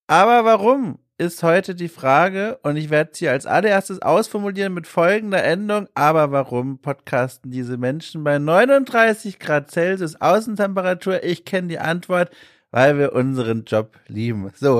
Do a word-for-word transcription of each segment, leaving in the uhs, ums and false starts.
Aber warum ist heute die Frage, und ich werde sie als allererstes ausformulieren mit folgender Endung. Aber warum podcasten diese Menschen bei neununddreißig Grad Celsius Außentemperatur? Ich kenne die Antwort. Weil wir unseren Job lieben. So.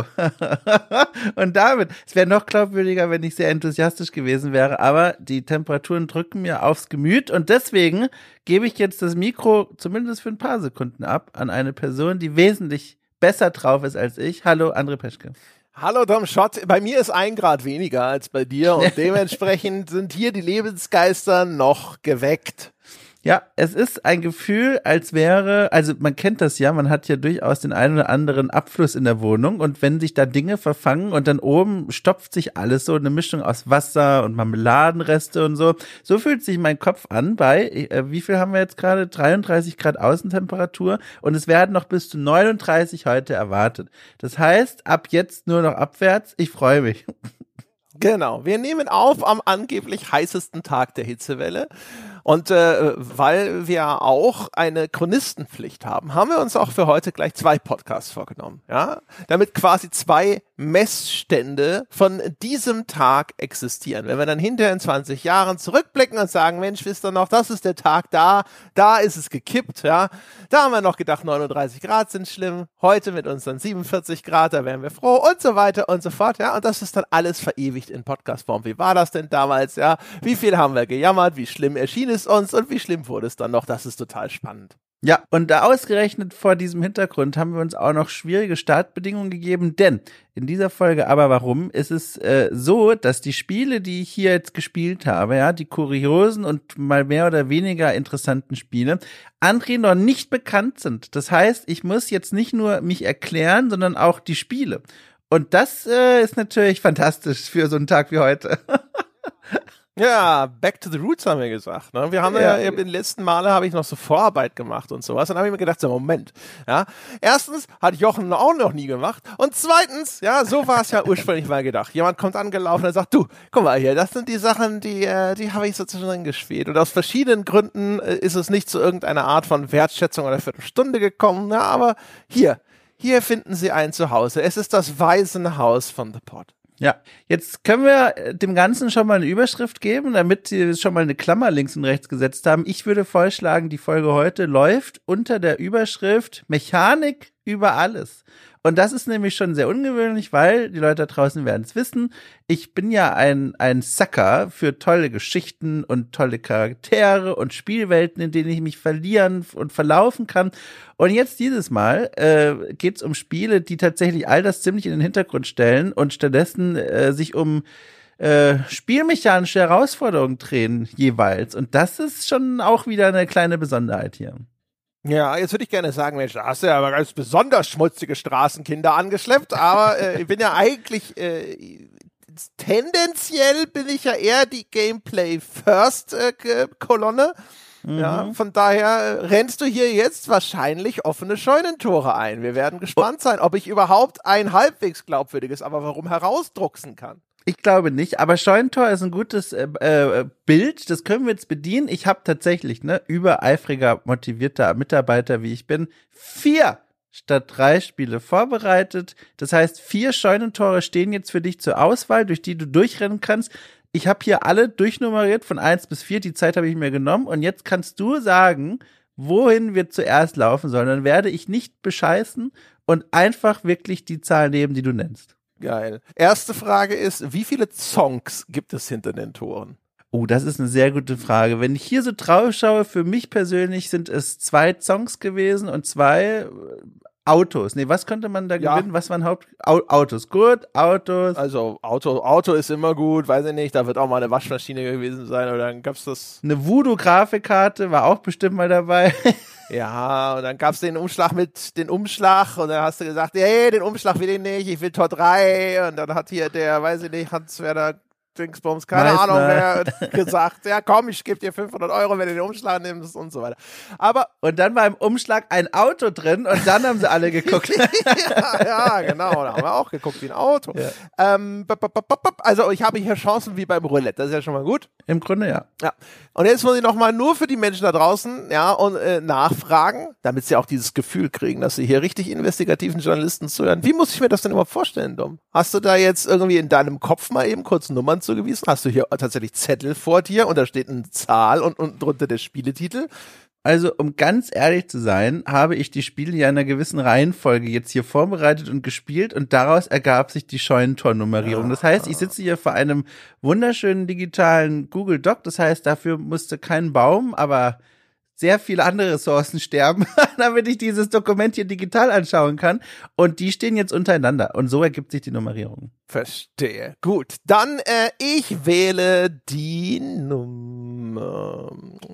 Und damit, es wäre noch glaubwürdiger, wenn ich sehr enthusiastisch gewesen wäre, aber die Temperaturen drücken mir aufs Gemüt und deswegen gebe ich jetzt das Mikro zumindest für ein paar Sekunden ab an eine Person, die wesentlich besser drauf ist als ich. Hallo, André Peschke. Hallo Dom Schott, bei mir ist ein Grad weniger als bei dir und dementsprechend sind hier die Lebensgeister noch geweckt. Ja, es ist ein Gefühl, als wäre, also man kennt das ja, man hat ja durchaus den einen oder anderen Abfluss in der Wohnung und wenn sich da Dinge verfangen und dann oben stopft sich alles so, eine Mischung aus Wasser und Marmeladenreste und so, so fühlt sich mein Kopf an bei, äh, wie viel haben wir jetzt gerade, dreiunddreißig Grad Außentemperatur und es werden noch bis zu neununddreißig heute erwartet. Das heißt, ab jetzt nur noch abwärts, ich freue mich. Genau, wir nehmen auf am angeblich heißesten Tag der Hitzewelle. Und äh, weil wir auch eine Chronistenpflicht haben, haben wir uns auch für heute gleich zwei Podcasts vorgenommen, ja, damit quasi zwei Messstände von diesem Tag existieren. Wenn wir dann hinterher in zwanzig Jahren zurückblicken und sagen, Mensch, wisst ihr noch, das ist der Tag da, da ist es gekippt, ja, da haben wir noch gedacht, neununddreißig Grad sind schlimm, heute mit unseren siebenundvierzig Grad, da wären wir froh und so weiter und so fort, ja, und das ist dann alles verewigt in Podcastform. Wie war das denn damals, ja, wie viel haben wir gejammert, wie schlimm erschien es uns und wie schlimm wurde es dann noch, das ist total spannend. Ja, und da ausgerechnet vor diesem Hintergrund haben wir uns auch noch schwierige Startbedingungen gegeben, denn in dieser Folge aber warum ist es äh, so, dass die Spiele, die ich hier jetzt gespielt habe, ja, die kuriosen und mal mehr oder weniger interessanten Spiele, André noch nicht bekannt sind. Das heißt, ich muss jetzt nicht nur mich erklären, sondern auch die Spiele. Und das äh, ist natürlich fantastisch für so einen Tag wie heute. Ja, back to the roots haben wir gesagt. Ne? Wir haben ja, ja in den letzten Male habe ich noch so Vorarbeit gemacht und sowas. Dann habe ich mir gedacht, so Moment, ja, erstens hat Jochen auch noch nie gemacht und zweitens, ja, so war es ja ursprünglich mal gedacht. Jemand kommt angelaufen und sagt, du, guck mal hier, das sind die Sachen, die, äh, die habe ich sozusagen gespielt und aus verschiedenen Gründen äh, ist es nicht zu irgendeiner Art von Wertschätzung oder Viertelstunde gekommen, ja, aber hier, hier finden Sie ein Zuhause. Es ist das Waisenhaus von The Pod. Ja, jetzt können wir dem Ganzen schon mal eine Überschrift geben, damit Sie schon mal eine Klammer links und rechts gesetzt haben. Ich würde vorschlagen, die Folge heute läuft unter der Überschrift Mechanik über alles. Und das ist nämlich schon sehr ungewöhnlich, weil die Leute da draußen werden es wissen. Ich bin ja ein, ein Sucker für tolle Geschichten und tolle Charaktere und Spielwelten, in denen ich mich verlieren und verlaufen kann. Und jetzt dieses Mal äh, geht es um Spiele, die tatsächlich all das ziemlich in den Hintergrund stellen und stattdessen äh, sich um äh, spielmechanische Herausforderungen drehen jeweils. Und das ist schon auch wieder eine kleine Besonderheit hier. Ja, jetzt würde ich gerne sagen, Mensch, da hast du ja aber ganz besonders schmutzige Straßenkinder angeschleppt, aber äh, ich bin ja eigentlich, äh, tendenziell bin ich ja eher die Gameplay-First-Kolonne. Äh, mhm. Ja, von daher äh, rennst du hier jetzt wahrscheinlich offene Scheunentore ein. Wir werden gespannt sein, ob ich überhaupt ein halbwegs glaubwürdiges, aber warum herausdrucksen kann. Ich glaube nicht, aber Scheunentor ist ein gutes äh, äh, Bild, das können wir jetzt bedienen. Ich habe tatsächlich, ne, übereifriger, motivierter Mitarbeiter, wie ich bin, vier statt drei Spiele vorbereitet. Das heißt, vier Scheunentore stehen jetzt für dich zur Auswahl, durch die du durchrennen kannst. Ich habe hier alle durchnummeriert von eins bis vier, die Zeit habe ich mir genommen und jetzt kannst du sagen, wohin wir zuerst laufen sollen. Dann werde ich nicht bescheißen und einfach wirklich die Zahl nehmen, die du nennst. Geil. Erste Frage ist, wie viele Zonks gibt es hinter den Toren? Oh, das ist eine sehr gute Frage. Wenn ich hier so drauf schaue, für mich persönlich sind es zwei Zonks gewesen und zwei Autos. Nee, was könnte man da gewinnen? Ja. Was waren Haupt... Autos. Gut, Autos. Also Auto, Auto ist immer gut, weiß ich nicht, da wird auch mal eine Waschmaschine gewesen sein oder dann gab's das... Eine Voodoo-Grafikkarte war auch bestimmt mal dabei. Ja, und dann gab's den Umschlag mit den Umschlag und dann hast du gesagt, hey, den Umschlag will ich nicht, ich will Tor drei und dann hat hier der, weiß ich nicht, Hans-Werner Dingsbums, keine Meißner. Ahnung, wer gesagt, ja komm, ich gebe dir fünfhundert Euro, wenn du den Umschlag nimmst und so weiter. Aber und dann war im Umschlag ein Auto drin und dann haben sie alle geguckt. ja, ja, genau, da haben wir auch geguckt wie ein Auto. Ja. Ähm, also ich habe hier Chancen wie beim Roulette, das ist ja schon mal gut. Im Grunde ja. Ja. Und jetzt muss ich nochmal nur für die Menschen da draußen, ja, und äh, nachfragen, damit sie auch dieses Gefühl kriegen, dass sie hier richtig investigativen Journalisten zuhören. Wie muss ich mir das denn überhaupt vorstellen, Dom? Hast du da jetzt irgendwie in deinem Kopf mal eben kurz Nummern zugewiesen? Hast du hier tatsächlich Zettel vor dir und da steht eine Zahl und, und drunter der Spieletitel? Also, um ganz ehrlich zu sein, habe ich die Spiele ja in einer gewissen Reihenfolge jetzt hier vorbereitet und gespielt und daraus ergab sich die Scheunentonnummerierung. Das heißt, ich sitze hier vor einem wunderschönen digitalen Google Doc. Das heißt, dafür musste kein Baum, aber sehr viele andere Ressourcen sterben, damit ich dieses Dokument hier digital anschauen kann. Und die stehen jetzt untereinander. Und so ergibt sich die Nummerierung. Verstehe. Gut. Dann, äh, ich wähle die Nummer.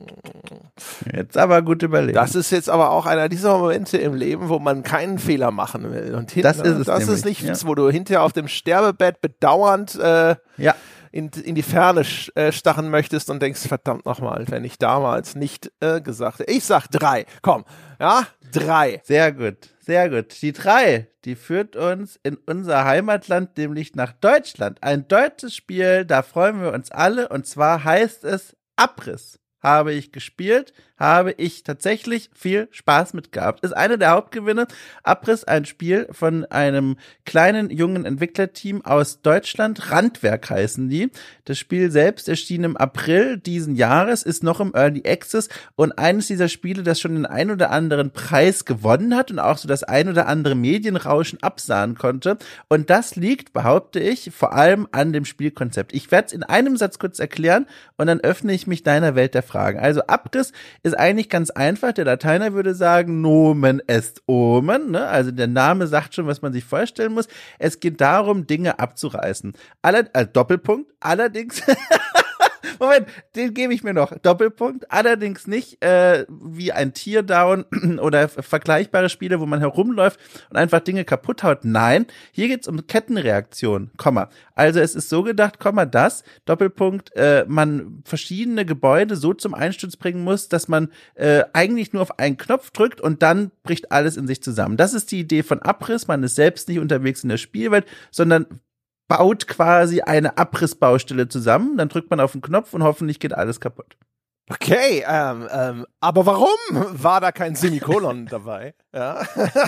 Jetzt aber gut überlegen. Das ist jetzt aber auch einer dieser Momente im Leben, wo man keinen Fehler machen will. Und hinten, das ist es Das nämlich, ist nichts, ja. wo du hinterher auf dem Sterbebett bedauernd äh, ja. in, in die Ferne äh, starren möchtest und denkst, verdammt nochmal, wenn ich damals nicht äh, gesagt hätte. Ich sag drei. Komm. Ja, drei. Sehr gut, sehr gut. Die drei, die führt uns in unser Heimatland, nämlich nach Deutschland. Ein deutsches Spiel, da freuen wir uns alle. Und zwar heißt es Abriss. Habe ich gespielt, habe ich tatsächlich viel Spaß mit gehabt. Ist eine der Hauptgewinne. Abriss, ein Spiel von einem kleinen, jungen Entwicklerteam aus Deutschland. Randwerk heißen die. Das Spiel selbst erschien im April diesen Jahres, ist noch im Early Access und eines dieser Spiele, das schon den ein oder anderen Preis gewonnen hat und auch so das ein oder andere Medienrauschen absahen konnte. Und das liegt, behaupte ich, vor allem an dem Spielkonzept. Ich werde es in einem Satz kurz erklären und dann öffne ich mich deiner Welt der Fragen. Also Abriss ist eigentlich ganz einfach. Der Lateiner würde sagen, Nomen est Omen. Ne? Also der Name sagt schon, was man sich vorstellen muss. Es geht darum, Dinge abzureißen. Aller, äh, Doppelpunkt. Allerdings Moment, den gebe ich mir noch. Doppelpunkt. Allerdings nicht äh, wie ein Teardown oder vergleichbare Spiele, wo man herumläuft und einfach Dinge kaputt haut. Nein, hier geht's um Kettenreaktion, Komma. Also es ist so gedacht, Komma, dass, Doppelpunkt, äh, man verschiedene Gebäude so zum Einsturz bringen muss, dass man äh, eigentlich nur auf einen Knopf drückt und dann bricht alles in sich zusammen. Das ist die Idee von Abriss. Man ist selbst nicht unterwegs in der Spielwelt, sondern baut quasi eine Abrissbaustelle zusammen, dann drückt man auf den Knopf und hoffentlich geht alles kaputt. Okay, ähm, ähm, aber warum war da kein Semikolon dabei? Ja.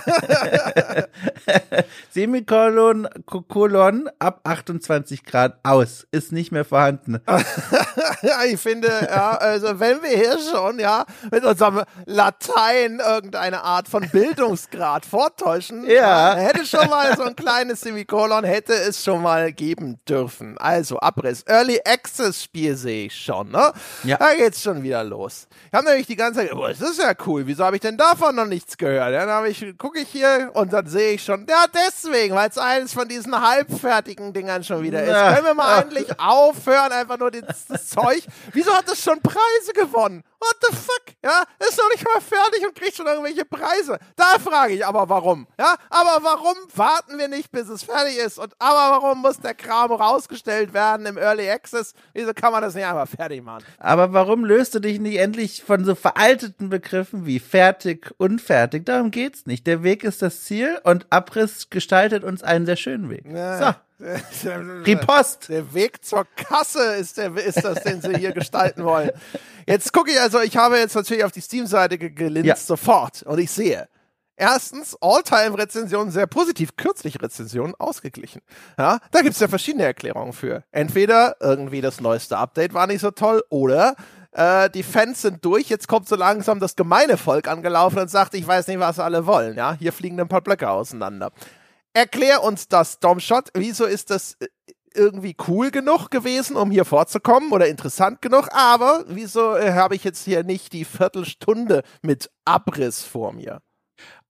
Semikolon, Kolon ab achtundzwanzig Grad aus, ist nicht mehr vorhanden. Ja, ich finde, ja, also wenn wir hier schon, ja, mit unserem Latein irgendeine Art von Bildungsgrad vortäuschen, ja. ja, hätte schon mal so ein kleines Semikolon, hätte es schon mal geben dürfen. Also Abriss, Early Access Spiel sehe ich schon, ne? Ja. Da geht's schon wieder los. Ich habe nämlich die ganze Zeit, oh, das ist ja cool, wieso habe ich denn davon noch nichts gehört? Ja, dann habe ich, gucke ich hier und dann sehe ich schon, ja deswegen, weil es eines von diesen halbfertigen Dingern schon wieder ist. Ja. Können wir mal endlich aufhören, einfach nur das, das Zeug. Wieso hat das schon Preise gewonnen? What the fuck? Ja, ist noch nicht mal fertig und kriegt schon irgendwelche Preise. Da frage ich aber warum. Ja, aber warum warten wir nicht, bis es fertig ist? Und aber warum muss der Kram rausgestellt werden im Early Access? Wieso kann man das nicht einfach fertig machen? Aber warum löst du dich nicht endlich von so veralteten Begriffen wie fertig, unfertig? Darum geht's nicht. Der Weg ist das Ziel und Abriss gestaltet uns einen sehr schönen Weg. Ja. So. Ripost. Der Weg zur Kasse ist, der, ist das, den sie hier gestalten wollen. Jetzt gucke ich, also ich habe jetzt natürlich auf die Steam-Seite gelinst, ja. sofort. Und ich sehe, erstens, All-Time-Rezensionen, sehr positiv, kürzliche Rezensionen, ausgeglichen. Ja, da gibt es ja verschiedene Erklärungen für. Entweder irgendwie das neueste Update war nicht so toll oder äh, die Fans sind durch, jetzt kommt so langsam das gemeine Volk angelaufen und sagt, ich weiß nicht, was alle wollen. Ja, hier fliegen ein paar Blöcke auseinander. Erklär uns das, Domshot. Wieso ist das irgendwie cool genug gewesen, um hier vorzukommen oder interessant genug? Aber wieso äh, habe ich jetzt hier nicht die Viertelstunde mit Abriss vor mir?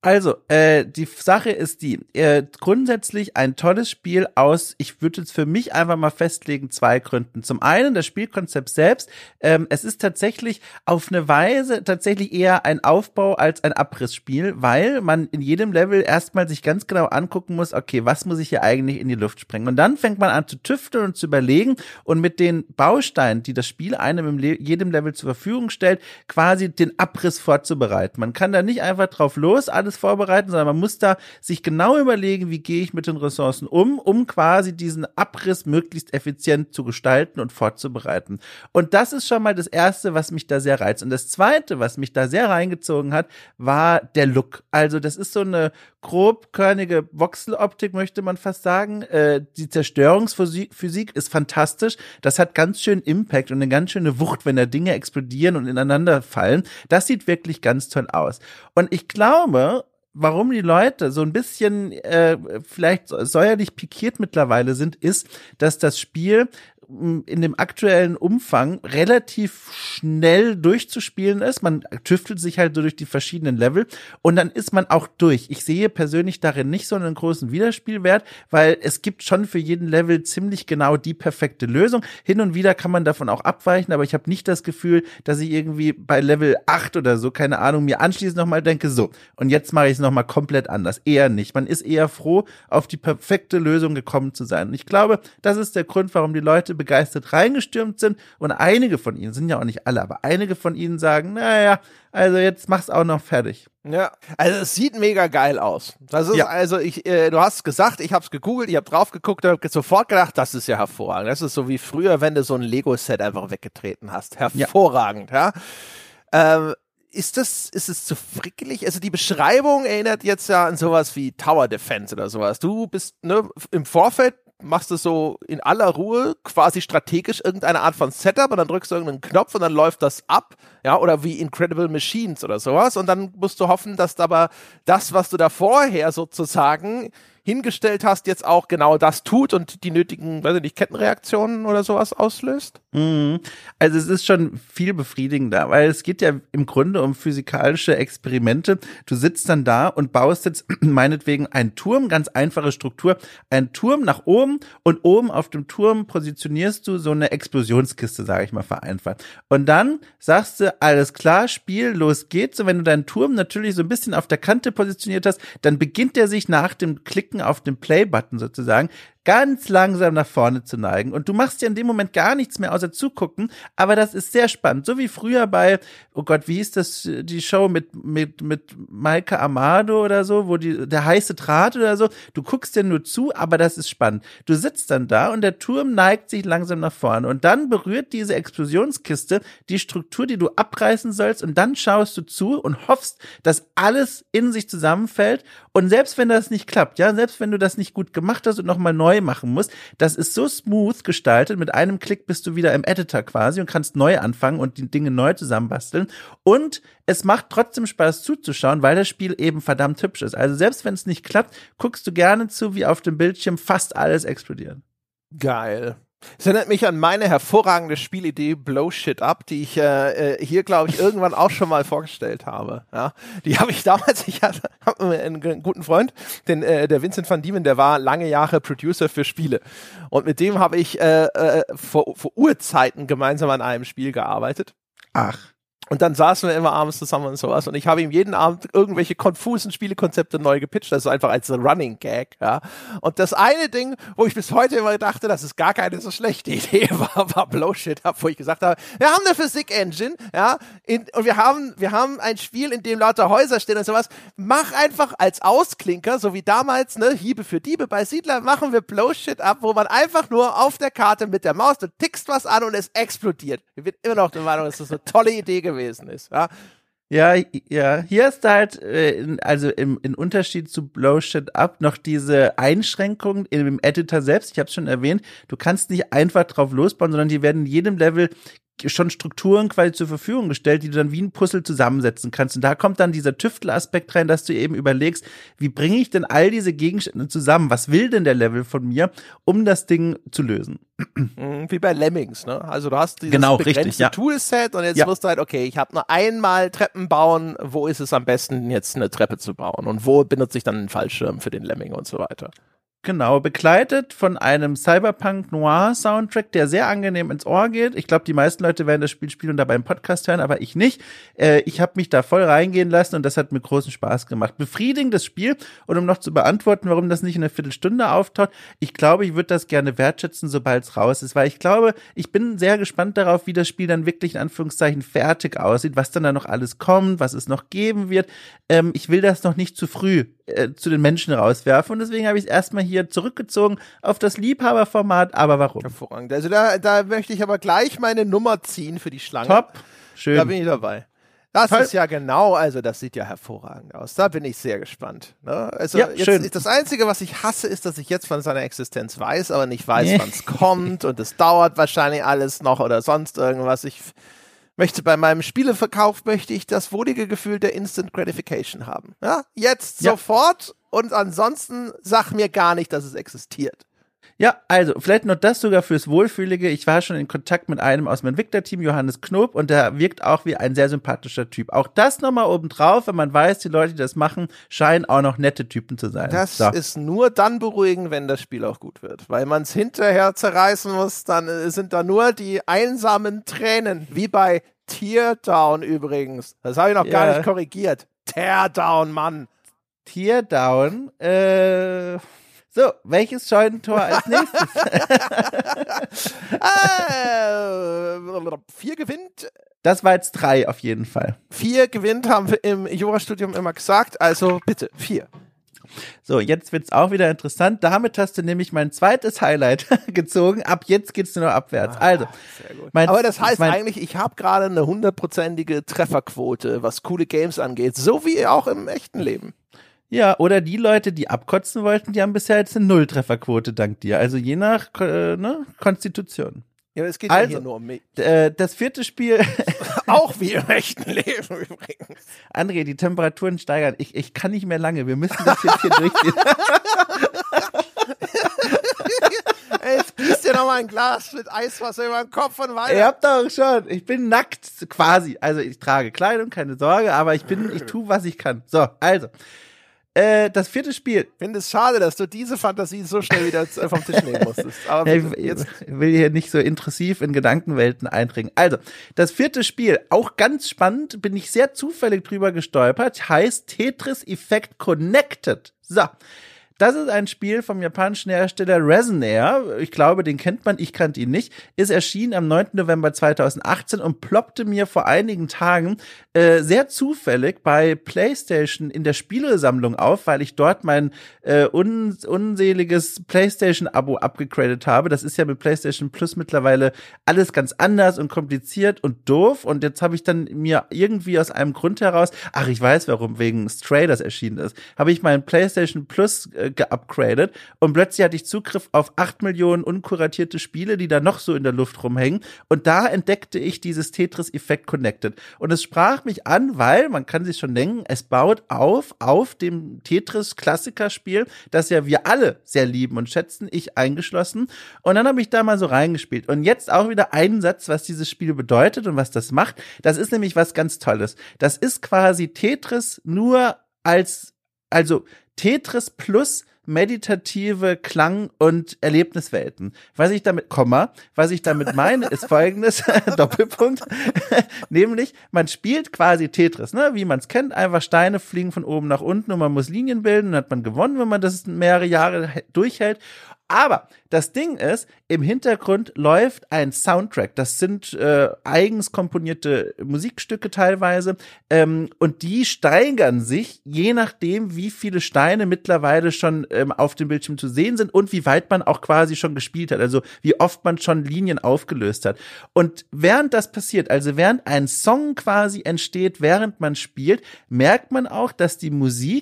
Also, äh, die Sache ist die, äh, grundsätzlich ein tolles Spiel aus, ich würde jetzt für mich einfach mal festlegen, zwei Gründen. Zum einen das Spielkonzept selbst, ähm, es ist tatsächlich auf eine Weise tatsächlich eher ein Aufbau als ein Abrissspiel, weil man in jedem Level erstmal sich ganz genau angucken muss, okay, was muss ich hier eigentlich in die Luft sprengen? Und dann fängt man an zu tüfteln und zu überlegen und mit den Bausteinen, die das Spiel einem in Le- jedem Level zur Verfügung stellt, quasi den Abriss vorzubereiten. Man kann da nicht einfach drauf los, alles vorbereiten, sondern man muss da sich genau überlegen, wie gehe ich mit den Ressourcen um, um quasi diesen Abriss möglichst effizient zu gestalten und vorzubereiten. Und das ist schon mal das Erste, was mich da sehr reizt. Und das Zweite, was mich da sehr reingezogen hat, war der Look. Also das ist so eine grobkörnige Voxeloptik, möchte man fast sagen. Äh, die Zerstörungsphysik ist fantastisch. Das hat ganz schön Impact und eine ganz schöne Wucht, wenn da Dinge explodieren und ineinander fallen. Das sieht wirklich ganz toll aus. Und ich glaube, warum die Leute so ein bisschen äh, vielleicht säuerlich pikiert mittlerweile sind, ist, dass das Spiel in dem aktuellen Umfang relativ schnell durchzuspielen ist. Man tüftelt sich halt so durch die verschiedenen Level und dann ist man auch durch. Ich sehe persönlich darin nicht so einen großen Wiederspielwert, weil es gibt schon für jeden Level ziemlich genau die perfekte Lösung. Hin und wieder kann man davon auch abweichen, aber ich habe nicht das Gefühl, dass ich irgendwie bei Level acht oder so, keine Ahnung, mir anschließend nochmal denke, so, und jetzt mache ich es nochmal komplett anders. Eher nicht. Man ist eher froh, auf die perfekte Lösung gekommen zu sein. Und ich glaube, das ist der Grund, warum die Leute begeistert reingestürmt sind und einige von ihnen, sind ja auch nicht alle, aber einige von ihnen sagen, naja, also jetzt mach's auch noch fertig. Ja, also es sieht mega geil aus. Das ist ja. also, ich, äh, du hast gesagt, ich hab's gegoogelt, ich hab drauf geguckt und hab sofort gedacht, das ist ja hervorragend. Das ist so wie früher, wenn du so ein Lego-Set einfach weggetreten hast. Hervorragend, ja. ja. Ähm, Ist das, ist es zu frickelig? Also die Beschreibung erinnert jetzt ja an sowas wie Tower Defense oder sowas. Du bist, ne, im Vorfeld machst du so in aller Ruhe quasi strategisch irgendeine Art von Setup und dann drückst du irgendeinen Knopf und dann läuft das ab, ja, oder wie Incredible Machines oder sowas und dann musst du hoffen, dass aber das, was du da vorher sozusagen hingestellt hast, jetzt auch genau das tut und die nötigen, weiß ich nicht, Kettenreaktionen oder sowas auslöst? Mhm. Also es ist schon viel befriedigender, weil es geht ja im Grunde um physikalische Experimente. Du sitzt dann da und baust jetzt meinetwegen einen Turm, ganz einfache Struktur, einen Turm nach oben und oben auf dem Turm positionierst du so eine Explosionskiste, sage ich mal vereinfacht. Und dann sagst du, alles klar, Spiel, los geht's. Und wenn du deinen Turm natürlich so ein bisschen auf der Kante positioniert hast, dann beginnt der sich nach dem Klicken auf den Play-Button sozusagen ganz langsam nach vorne zu neigen. Und du machst ja in dem Moment gar nichts mehr außer zugucken, aber das ist sehr spannend. So wie früher bei, oh Gott, wie hieß das, die Show mit, mit, mit Maike Amado oder so, wo die, der heiße Draht oder so. Du guckst dir nur zu, aber das ist spannend. Du sitzt dann da und der Turm neigt sich langsam nach vorne und dann berührt diese Explosionskiste die Struktur, die du abreißen sollst und dann schaust du zu und hoffst, dass alles in sich zusammenfällt und selbst wenn das nicht klappt, ja, selbst wenn du das nicht gut gemacht hast und nochmal neu machen musst, das ist so smooth gestaltet, mit einem Klick bist du wieder im Editor quasi und kannst neu anfangen und die Dinge neu zusammenbasteln und es macht trotzdem Spaß zuzuschauen, weil das Spiel eben verdammt hübsch ist. Also selbst wenn es nicht klappt, guckst du gerne zu, wie auf dem Bildschirm fast alles explodiert. Geil. Es erinnert mich an meine hervorragende Spielidee Blow Shit Up, die ich äh, hier, glaube ich, irgendwann auch schon mal vorgestellt habe. Ja, die habe ich damals, ich hatte hab einen guten Freund, den, äh, der Vincent van Diemen, der war lange Jahre Producer für Spiele. Und mit dem habe ich äh, äh, vor, vor Urzeiten gemeinsam an einem Spiel gearbeitet. Ach. Und dann saßen wir immer abends zusammen und sowas. Und ich habe ihm jeden Abend irgendwelche konfusen Spielekonzepte neu gepitcht. Also einfach als Running Gag, ja. Und das eine Ding, wo ich bis heute immer dachte, dass es gar keine so schlechte Idee war, war Blow Shit Up, wo ich gesagt habe, wir haben eine Physik-Engine, ja, in, und wir haben, wir haben ein Spiel, in dem lauter Häuser stehen und sowas. Mach einfach als Ausklinker, so wie damals, ne, Hiebe für Diebe bei Siedler, machen wir Blow Shit Up, wo man einfach nur auf der Karte mit der Maus, du tickst was an und es explodiert. Ich bin immer noch der Meinung, dass das eine tolle Idee gewesen gewesen ist, ja. Ja, ja, hier ist halt, äh, also im, in Unterschied zu Blow Shit Up noch diese Einschränkung im Editor selbst, ich habe es schon erwähnt, du kannst nicht einfach drauf losbauen, sondern die werden in jedem Level schon Strukturen quasi zur Verfügung gestellt, die du dann wie ein Puzzle zusammensetzen kannst. Und da kommt dann dieser Tüftelaspekt rein, dass du eben überlegst, wie bringe ich denn all diese Gegenstände zusammen? Was will denn der Level von mir, um das Ding zu lösen? Wie bei Lemmings, ne? Also du hast dieses genau, begrenzte richtig, ja. Toolset und jetzt ja. musst du halt, okay, ich habe nur einmal Treppen bauen, wo ist es am besten, jetzt eine Treppe zu bauen? Und wo benutze ich dann einen Fallschirm für den Lemming und so weiter? Genau, begleitet von einem Cyberpunk-Noir-Soundtrack, der sehr angenehm ins Ohr geht. Ich glaube, die meisten Leute werden das Spiel spielen und dabei einen Podcast hören, aber ich nicht. Äh, ich habe mich da voll reingehen lassen und das hat mir großen Spaß gemacht. Befriedigendes Spiel. Und um noch zu beantworten, warum das nicht in einer Viertelstunde auftaucht, ich glaube, ich würde das gerne wertschätzen, sobald es raus ist, weil ich glaube, ich bin sehr gespannt darauf, wie das Spiel dann wirklich in Anführungszeichen fertig aussieht, was dann da noch alles kommt, was es noch geben wird. Ähm, ich will das noch nicht zu früh äh, zu den Menschen rauswerfen und deswegen habe ich es erstmal hier zurückgezogen auf das Liebhaberformat, aber warum? Hervorragend. Also da, da möchte ich aber gleich meine Nummer ziehen für die Schlange. Top, schön. Da bin ich dabei. Das Toll. ist ja genau, also das sieht ja hervorragend aus. Da bin ich sehr gespannt. Ne? Also ja, jetzt schön. Ist das Einzige, was ich hasse, ist, dass ich jetzt von seiner Existenz weiß, aber nicht weiß, nee. wann es kommt und es dauert wahrscheinlich alles noch oder sonst irgendwas. Ich möchte bei meinem Spieleverkauf möchte ich das wohlige Gefühl der Instant Gratification haben. Ja? Jetzt ja. sofort und ansonsten sag mir gar nicht, dass es existiert. Ja, also vielleicht noch das sogar fürs Wohlfühlige. Ich war schon in Kontakt mit einem aus dem Entwicklerteam, Johannes Knob, und der wirkt auch wie ein sehr sympathischer Typ. Auch das nochmal obendrauf, wenn man weiß, die Leute, die das machen, scheinen auch noch nette Typen zu sein. Das so. ist nur dann beruhigend, wenn das Spiel auch gut wird. Weil man es hinterher zerreißen muss, dann sind da nur die einsamen Tränen, wie bei Teardown übrigens. Das habe ich noch ja. gar nicht korrigiert. Teardown, Mann. Teardown, äh... So, welches Scheunentor als nächstes? äh, vier gewinnt. Das war jetzt drei auf jeden Fall. Vier gewinnt, haben wir im Jurastudium immer gesagt. Also bitte, vier. So, jetzt wird's auch wieder interessant. Damit hast du nämlich mein zweites Highlight gezogen. Ab jetzt geht's nur noch abwärts. Ah, also, sehr gut. Mein, aber das heißt mein, eigentlich, ich habe gerade eine hundertprozentige Trefferquote, was coole Games angeht, so wie auch im echten Leben. Ja, oder die Leute, die abkotzen wollten, die haben bisher jetzt eine Nulltrefferquote dank dir. Also je nach äh, ne, Konstitution. Ja, aber es geht also, ja hier nur um mich. Äh, das vierte Spiel. Auch wie im echten Leben übrigens. André, die Temperaturen steigern. Ich, ich kann nicht mehr lange. Wir müssen das jetzt hier durchziehen. Jetzt gießt dir noch mal ein Glas mit Eiswasser über den Kopf und weiter. Ihr habt doch schon. Ich bin nackt quasi. Also ich trage Kleidung, keine Sorge, aber ich bin, ich tue, was ich kann. So, also. Äh, das vierte Spiel. Ich finde es schade, dass du diese Fantasie so schnell wieder vom Tisch nehmen musstest. Aber ja, ich jetzt will hier nicht so intrusiv in Gedankenwelten eindringen. Also, das vierte Spiel, auch ganz spannend, bin ich sehr zufällig drüber gestolpert, heißt Tetris Effect Connected. So. Das ist ein Spiel vom japanischen Hersteller Resonair. Ich glaube, den kennt man, ich kannte ihn nicht. Ist erschienen am neunten November zweitausendachtzehn und ploppte mir vor einigen Tagen äh, sehr zufällig bei PlayStation in der Spielesammlung auf, weil ich dort mein äh, un unseliges PlayStation-Abo abgegradet habe. Das ist ja mit PlayStation Plus mittlerweile alles ganz anders und kompliziert und doof. Und jetzt habe ich dann mir irgendwie aus einem Grund heraus, ach, ich weiß warum, wegen Stray, das erschienen ist, habe ich mein PlayStation Plus äh, geupgradet und plötzlich hatte ich Zugriff auf acht Millionen unkuratierte Spiele, die da noch so in der Luft rumhängen, und da entdeckte ich dieses Tetris Effect Connected und es sprach mich an, weil, man kann sich schon denken, es baut auf auf dem Tetris Klassikerspiel, das ja wir alle sehr lieben und schätzen, ich eingeschlossen, und dann habe ich da mal so reingespielt und jetzt auch wieder ein Satz, was dieses Spiel bedeutet und was das macht. Das ist nämlich was ganz Tolles. Das ist quasi Tetris nur als, also Tetris plus meditative Klang- und Erlebniswelten. Was ich damit, Komma, was ich damit meine, ist folgendes, Doppelpunkt, nämlich, man spielt quasi Tetris, ne, wie man es kennt, einfach Steine fliegen von oben nach unten und man muss Linien bilden, dann hat man gewonnen, wenn man das mehrere Jahre durchhält. Aber das Ding ist, im Hintergrund läuft ein Soundtrack. Das sind äh, eigens komponierte Musikstücke teilweise. Ähm, und die steigern sich, je nachdem, wie viele Steine mittlerweile schon ähm, auf dem Bildschirm zu sehen sind und wie weit man auch quasi schon gespielt hat. Also wie oft man schon Linien aufgelöst hat. Und während das passiert, also während ein Song quasi entsteht, während man spielt, merkt man auch, dass die Musik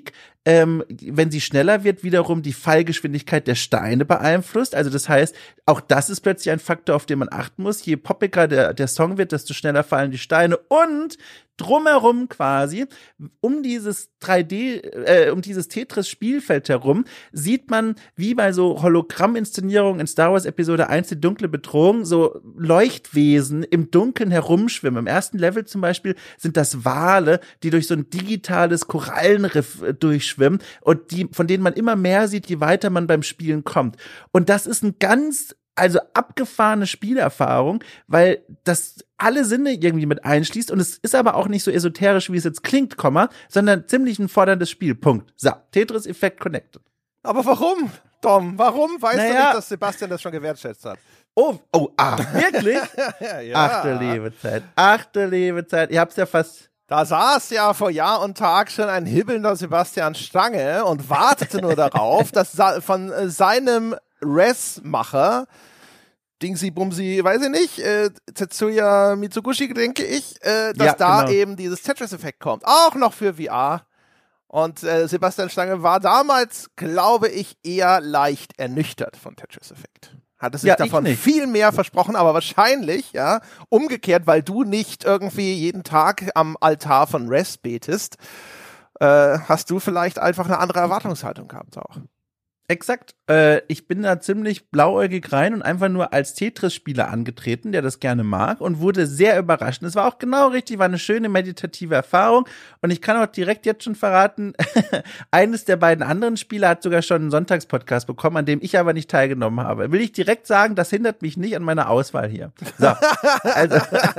ähm, wenn sie schneller wird, wiederum die Fallgeschwindigkeit der Steine beeinflusst. Also das heißt, auch das ist plötzlich ein Faktor, auf den man achten muss. Je poppiger der, der Song wird, desto schneller fallen die Steine. Und drumherum quasi, um dieses drei D, äh, um dieses Tetris-Spielfeld herum, sieht man, wie bei so Hologramm-Inszenierungen in Star Wars Episode eins, die dunkle Bedrohung, so Leuchtwesen im Dunkeln herumschwimmen. Im ersten Level zum Beispiel sind das Wale, die durch so ein digitales Korallenriff äh, durchschwimmen und die, von denen man immer mehr sieht, je weiter man beim Spielen kommt. Und das ist ein ganz Also abgefahrene Spielerfahrung, weil das alle Sinne irgendwie mit einschließt und es ist aber auch nicht so esoterisch, wie es jetzt klingt, Komma, sondern ziemlich ein forderndes Spiel. Punkt. So, Tetris Effect Connected. Aber warum, Dom? Warum weißt naja. du nicht, dass Sebastian das schon gewertschätzt hat? Oh, oh, ah, wirklich? ja. Ach du liebe Zeit, ach du liebe Zeit. Ihr habt's ja fast... Da saß ja vor Jahr und Tag schon ein hibbelnder Sebastian Stange und wartete nur darauf, dass von seinem Res-Macher, Dingsy Bumsy, weiß ich nicht, äh, Tetsuya Mitsuguchi, denke ich, äh, dass ja, da genau. eben dieses Tetris-Effekt kommt. Auch noch für V R. Und äh, Sebastian Stange war damals, glaube ich, eher leicht ernüchtert von Tetris-Effekt. Hatte sich ja, davon viel mehr versprochen, aber wahrscheinlich, ja, umgekehrt, weil du nicht irgendwie jeden Tag am Altar von Res betest, äh, hast du vielleicht einfach eine andere Erwartungshaltung gehabt auch. Exakt. Äh, ich bin da ziemlich blauäugig rein und einfach nur als Tetris-Spieler angetreten, der das gerne mag und wurde sehr überrascht. Es war auch genau richtig, war eine schöne meditative Erfahrung und ich kann auch direkt jetzt schon verraten, eines der beiden anderen Spieler hat sogar schon einen Sonntagspodcast bekommen, an dem ich aber nicht teilgenommen habe. Will ich direkt sagen, das hindert mich nicht an meiner Auswahl hier. So, also,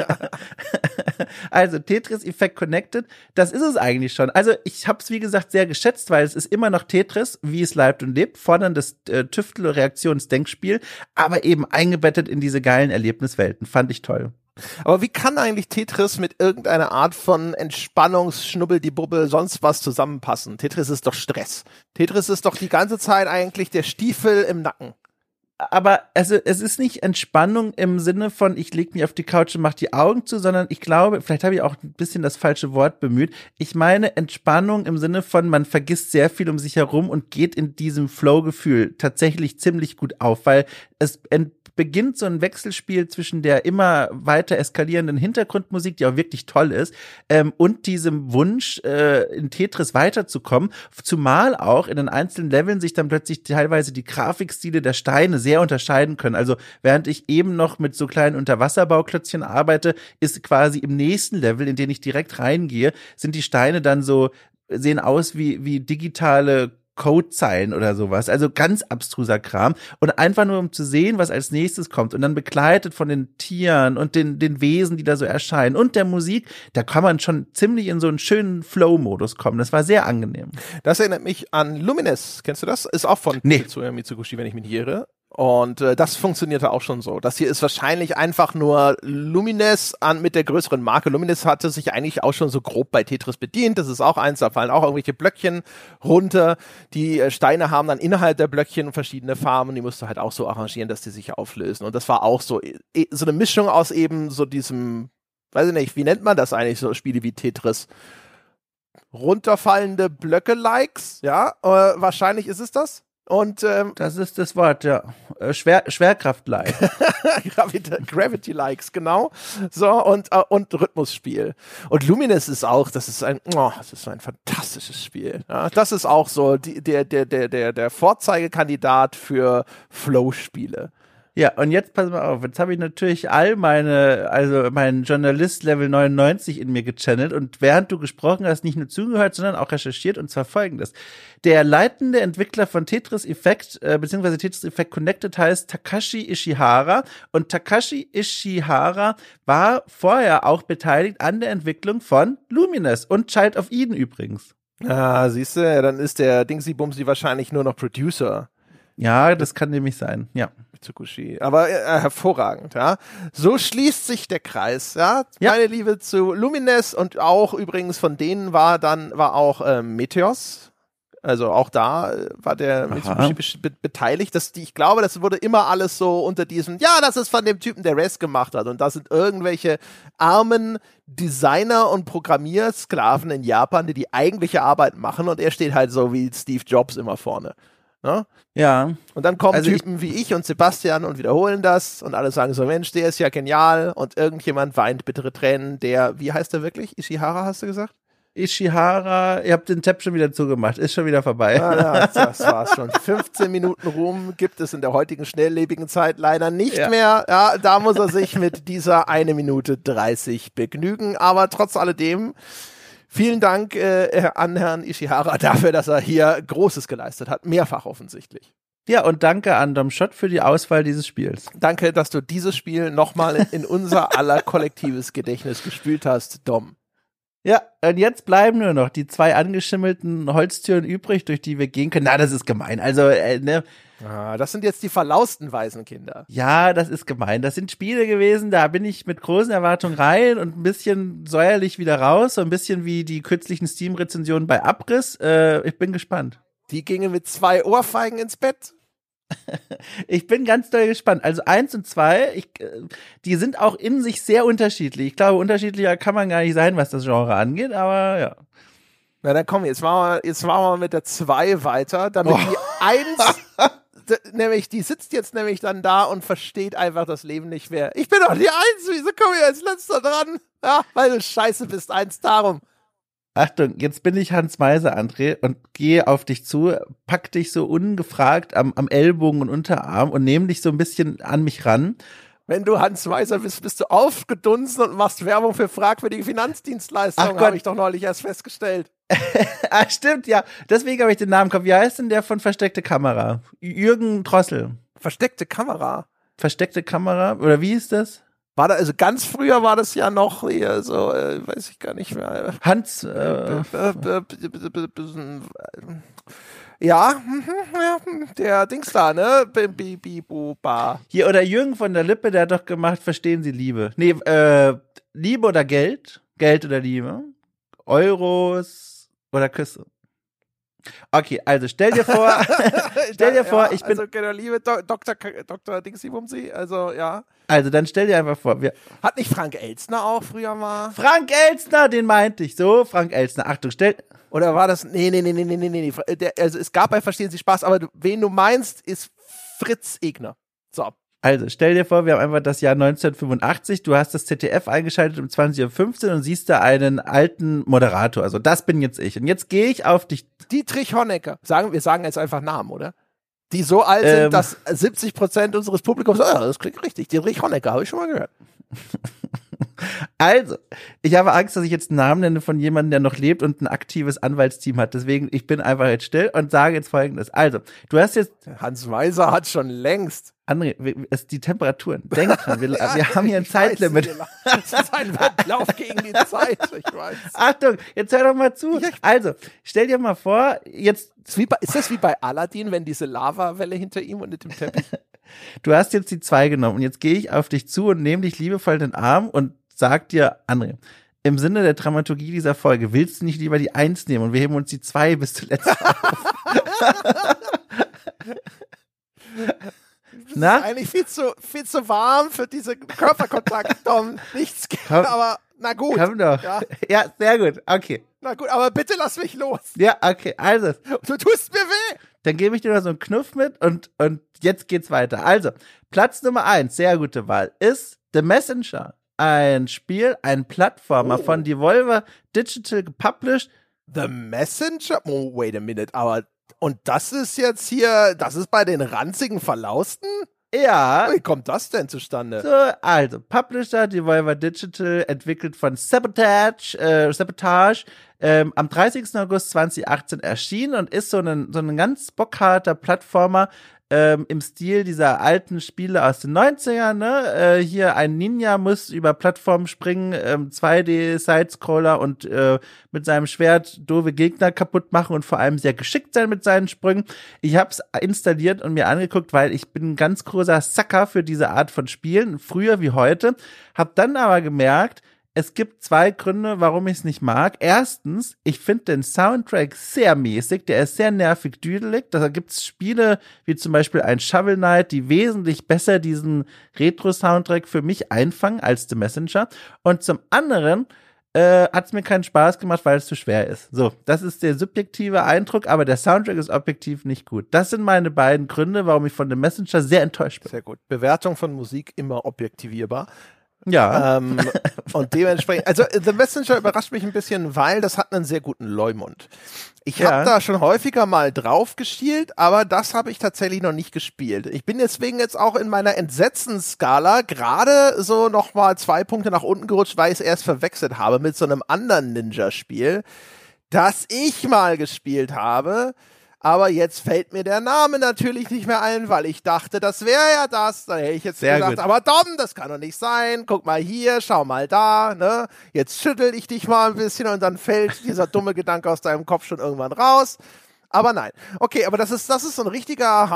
also Tetris Effect Connected, das ist es eigentlich schon. Also ich habe es wie gesagt sehr geschätzt, weil es ist immer noch Tetris, wie es lebt und lebt, forderndes äh, Tüftel-Reaktionsdenkspiel, aber eben eingebettet in diese geilen Erlebniswelten. Fand ich toll. Aber wie kann eigentlich Tetris mit irgendeiner Art von Entspannungs-, Schnubbel-die-Bubbel, sonst was zusammenpassen? Tetris ist doch Stress. Tetris ist doch die ganze Zeit eigentlich der Stiefel im Nacken. Aber also es ist nicht Entspannung im Sinne von, ich leg mich auf die Couch und mach die Augen zu, sondern ich glaube, vielleicht habe ich auch ein bisschen das falsche Wort bemüht. Ich meine Entspannung im Sinne von, man vergisst sehr viel um sich herum und geht in diesem Flow-Gefühl tatsächlich ziemlich gut auf, weil es ent- beginnt so ein Wechselspiel zwischen der immer weiter eskalierenden Hintergrundmusik, die auch wirklich toll ist, ähm, und diesem Wunsch, äh, in Tetris weiterzukommen, zumal auch in den einzelnen Leveln sich dann plötzlich teilweise die Grafikstile der Steine sehr unterscheiden können. Also während ich eben noch mit so kleinen Unterwasserbauklötzchen arbeite, ist quasi im nächsten Level, in den ich direkt reingehe, sind die Steine dann so, sehen aus wie, wie digitale Codezeilen oder sowas, also ganz abstruser Kram und einfach nur um zu sehen, was als nächstes kommt und dann begleitet von den Tieren und den den Wesen, die da so erscheinen und der Musik, da kann man schon ziemlich in so einen schönen Flow-Modus kommen. Das war sehr angenehm. Das erinnert mich an Lumines. Kennst du das? Ist auch von nee. Tetsuya Mitsuguchi, wenn ich mich nicht irre. Und äh, das funktionierte auch schon so. Das hier ist wahrscheinlich einfach nur Lumines an mit der größeren Marke. Lumines hatte sich eigentlich auch schon so grob bei Tetris bedient. Das ist auch eins, da fallen auch irgendwelche Blöckchen runter. Die äh, Steine haben dann innerhalb der Blöckchen verschiedene Farben. Die musst du halt auch so arrangieren, dass die sich auflösen. Und das war auch so e- so eine Mischung aus eben so diesem, weiß ich nicht, wie nennt man das eigentlich, so Spiele wie Tetris? Runterfallende Blöcke-Likes, ja, äh, wahrscheinlich ist es das. Und ähm, das ist das Wort, ja. Schwer, Schwerkraft-like. Gravity-likes, genau. So, und, äh, und Rhythmusspiel. Und Lumines ist auch, das ist ein, oh, das ist so ein fantastisches Spiel. Ja, das ist auch so die, der, der, der, der, der Vorzeigekandidat für Flow-Spiele. Ja, und jetzt pass mal auf, jetzt habe ich natürlich all meine, also meinen Journalist Level neunundneunzig in mir gechannelt und während du gesprochen hast, nicht nur zugehört, sondern auch recherchiert und zwar folgendes. Der leitende Entwickler von Tetris Effect, äh, beziehungsweise Tetris Effect Connected heißt Takashi Ishihara und Takashi Ishihara war vorher auch beteiligt an der Entwicklung von Lumines und Child of Eden übrigens. Ah, siehst du, dann ist der Dingsy Bumsy wahrscheinlich nur noch Producer. Ja, das kann nämlich sein, ja. Mitsuguchi. Aber äh, hervorragend, ja. So schließt sich der Kreis, ja. ja. Meine Liebe zu Lumines und auch übrigens von denen war dann, war auch äh, Meteos Also auch da äh, war der Mitsubishi be- beteiligt. Das, die, ich glaube, das wurde immer alles so unter diesem, ja, das ist von dem Typen, der Rest gemacht hat. Und da sind irgendwelche armen Designer und Programmiersklaven in Japan, die die eigentliche Arbeit machen. Und er steht halt so wie Steve Jobs immer vorne. Ne? Ja. Und dann kommen also Typen ich, wie ich und Sebastian und wiederholen das. Und alle sagen so, Mensch, der ist ja genial. Und irgendjemand weint bittere Tränen. Der, wie heißt der wirklich? Ishihara, hast du gesagt? Ishihara, ihr habt den Tab schon wieder zugemacht, ist schon wieder vorbei. Ah, ja, das war's schon. fünfzehn Minuten Ruhm gibt es in der heutigen schnelllebigen Zeit leider nicht ja. mehr. Ja, da muss er sich mit dieser eine Minute dreißig begnügen. Aber trotz alledem, vielen Dank äh, an Herrn Ishihara dafür, dass er hier Großes geleistet hat. Mehrfach offensichtlich. Ja, und danke an Dom Schott für die Auswahl dieses Spiels. Danke, dass du dieses Spiel nochmal in unser aller kollektives Gedächtnis gespült hast, Dom. Ja, und jetzt bleiben nur noch die zwei angeschimmelten Holztüren übrig, durch die wir gehen können. Na, das ist gemein. Also, äh, ne. Ah, das sind jetzt die verlausten Waisenkinder. Ja, das ist gemein. Das sind Spiele gewesen, da bin ich mit großen Erwartungen rein und ein bisschen säuerlich wieder raus. So ein bisschen wie die kürzlichen Steam-Rezensionen bei Abriss. Äh, ich bin gespannt. Die gingen mit zwei Ohrfeigen ins Bett. Ich bin ganz doll gespannt. Also eins und zwei, ich, die sind auch in sich sehr unterschiedlich. Ich glaube, unterschiedlicher kann man gar nicht sein, was das Genre angeht, aber ja. Na dann komm, jetzt machen wir, jetzt machen wir mit der zwei weiter, damit oh. die eins, d- nämlich, die sitzt jetzt nämlich dann da und versteht einfach das Leben nicht mehr. Ich bin doch die Eins, wieso komme ich als letzter dran? Ja, weil du scheiße bist, eins darum. Achtung, jetzt bin ich Hans Meiser, André, und gehe auf dich zu, pack dich so ungefragt am, am Ellbogen und Unterarm und nehme dich so ein bisschen an mich ran. Wenn du Hans Meiser bist, bist du aufgedunsen und machst Werbung für fragwürdige Finanzdienstleistungen, habe ich doch neulich erst festgestellt. Ah, stimmt, ja. Deswegen habe ich den Namen gekommen. Wie heißt denn der von Versteckte Kamera? Jürgen Drossel. Versteckte Kamera? Versteckte Kamera? Oder wie ist das? War da, also ganz früher war das ja noch hier so, äh, weiß ich gar nicht mehr. Hans, äh, ja, der Dings da, ne? Hier, oder Jürgen von der Lippe, der hat doch gemacht, verstehen Sie Liebe. Nee, äh, Liebe oder Geld? Geld oder Liebe? Euros oder Küsse? Okay, also stell dir vor, stell dir vor, ja, ich bin... Also, genau, liebe Do- Doktor, Doktor Dingsy-Bumsy, also, ja. Also, dann stell dir einfach vor, wir... Hat nicht Frank Elstner auch früher mal? Frank Elstner, den meinte ich, so, Frank Elstner, Achtung, stell... Oder war das, nee, nee, nee, nee, nee, nee, nee, der, also, es gab bei Verstehen Sie Spaß, aber du, wen du meinst, ist Fritz Egner. So. Also, stell dir vor, wir haben einfach das Jahr neunzehnhundertfünfundachtzig, du hast das Z D F eingeschaltet um zwanzig Uhr fünfzehn und siehst da einen alten Moderator, also das bin jetzt ich. Und jetzt gehe ich auf dich... Dietrich Honecker. Sagen, wir sagen jetzt einfach Namen, oder? Die so alt ähm, sind, dass siebzig Prozent unseres Publikums sagen, ja, das klingt richtig. Dietrich Honecker, habe ich schon mal gehört. Also, ich habe Angst, dass ich jetzt einen Namen nenne von jemandem, der noch lebt und ein aktives Anwaltsteam hat. Deswegen, ich bin einfach jetzt still und sage jetzt Folgendes. Also, du hast jetzt... Hans Meiser hat schon längst... André, es ist die Temperaturen. Denk dran, wir, ja, wir haben hier ein Zeitlimit. Weiß, das ist ein Wettlauf gegen die Zeit, ich weiß. Achtung, jetzt hör doch mal zu. Also, stell dir mal vor, jetzt... Ist, wie bei, ist das wie bei Aladdin, wenn diese Lavawelle hinter ihm und mit dem Teppich... Du hast jetzt die zwei genommen und jetzt gehe ich auf dich zu und nehme dich liebevoll in den Arm und sag dir, André, im Sinne der Dramaturgie dieser Folge, willst du nicht lieber die Eins nehmen und wir heben uns die Zwei bis zuletzt auf? Na? Das ist eigentlich viel zu, viel zu warm für diese Körperkontakt, Tom. Nichts, komm, aber na gut. Komm doch. Ja. Ja, sehr gut, okay. Na gut, aber bitte lass mich los. Ja, okay, also. Du tust mir weh. Dann gebe ich dir noch so einen Knuff mit und, und jetzt geht's weiter. Also, Platz Nummer eins, sehr gute Wahl, ist The Messenger. Ein Spiel, ein Plattformer oh. von Devolver Digital gepublished. The Messenger? Oh, wait a minute, aber und das ist jetzt hier, das ist bei den ranzigen Verlausten? Ja. Wie kommt das denn zustande? So, also, Publisher, Devolver Digital, entwickelt von Sabotage, äh, Sabotage, ähm, am dreißigsten August zweitausendachtzehn erschienen und ist so ein, so ein ganz bockharter Plattformer, ähm, im Stil dieser alten Spiele aus den neunzigern, ne? Äh, hier ein Ninja muss über Plattformen springen, ähm, zwei D-Sidescroller und äh, mit seinem Schwert doofe Gegner kaputt machen und vor allem sehr geschickt sein mit seinen Sprüngen. Ich hab's installiert und mir angeguckt, weil ich bin ein ganz großer Sucker für diese Art von Spielen, früher wie heute. Hab dann aber gemerkt, es gibt zwei Gründe, warum ich es nicht mag. Erstens, ich finde den Soundtrack sehr mäßig, der ist sehr nervig düdelig. Da gibt es Spiele wie zum Beispiel ein Shovel Knight, die wesentlich besser diesen Retro-Soundtrack für mich einfangen als The Messenger. Und zum anderen äh, hat es mir keinen Spaß gemacht, weil es zu schwer ist. So, das ist der subjektive Eindruck, aber der Soundtrack ist objektiv nicht gut. Das sind meine beiden Gründe, warum ich von The Messenger sehr enttäuscht bin. Sehr gut. Bewertung von Musik immer objektivierbar. Ja. Ähm, und dementsprechend, also The Messenger überrascht mich ein bisschen, weil das hat einen sehr guten Leumund. Ich habe Ja. da schon häufiger mal drauf geschielt, aber das habe ich tatsächlich noch nicht gespielt. Ich bin deswegen jetzt auch in meiner Entsetzensskala gerade so nochmal zwei Punkte nach unten gerutscht, weil ich es erst verwechselt habe mit so einem anderen Ninja-Spiel, das ich mal gespielt habe. Aber jetzt fällt mir der Name natürlich nicht mehr ein, weil ich dachte, das wäre ja das. Dann hätte ich jetzt Sehr gesagt, gut. aber Dom, das kann doch nicht sein. Guck mal hier, schau mal da. Ne? Jetzt schüttel ich dich mal ein bisschen und dann fällt dieser dumme Gedanke aus deinem Kopf schon irgendwann raus. Aber nein. Okay, aber das ist, das ist so ein richtiger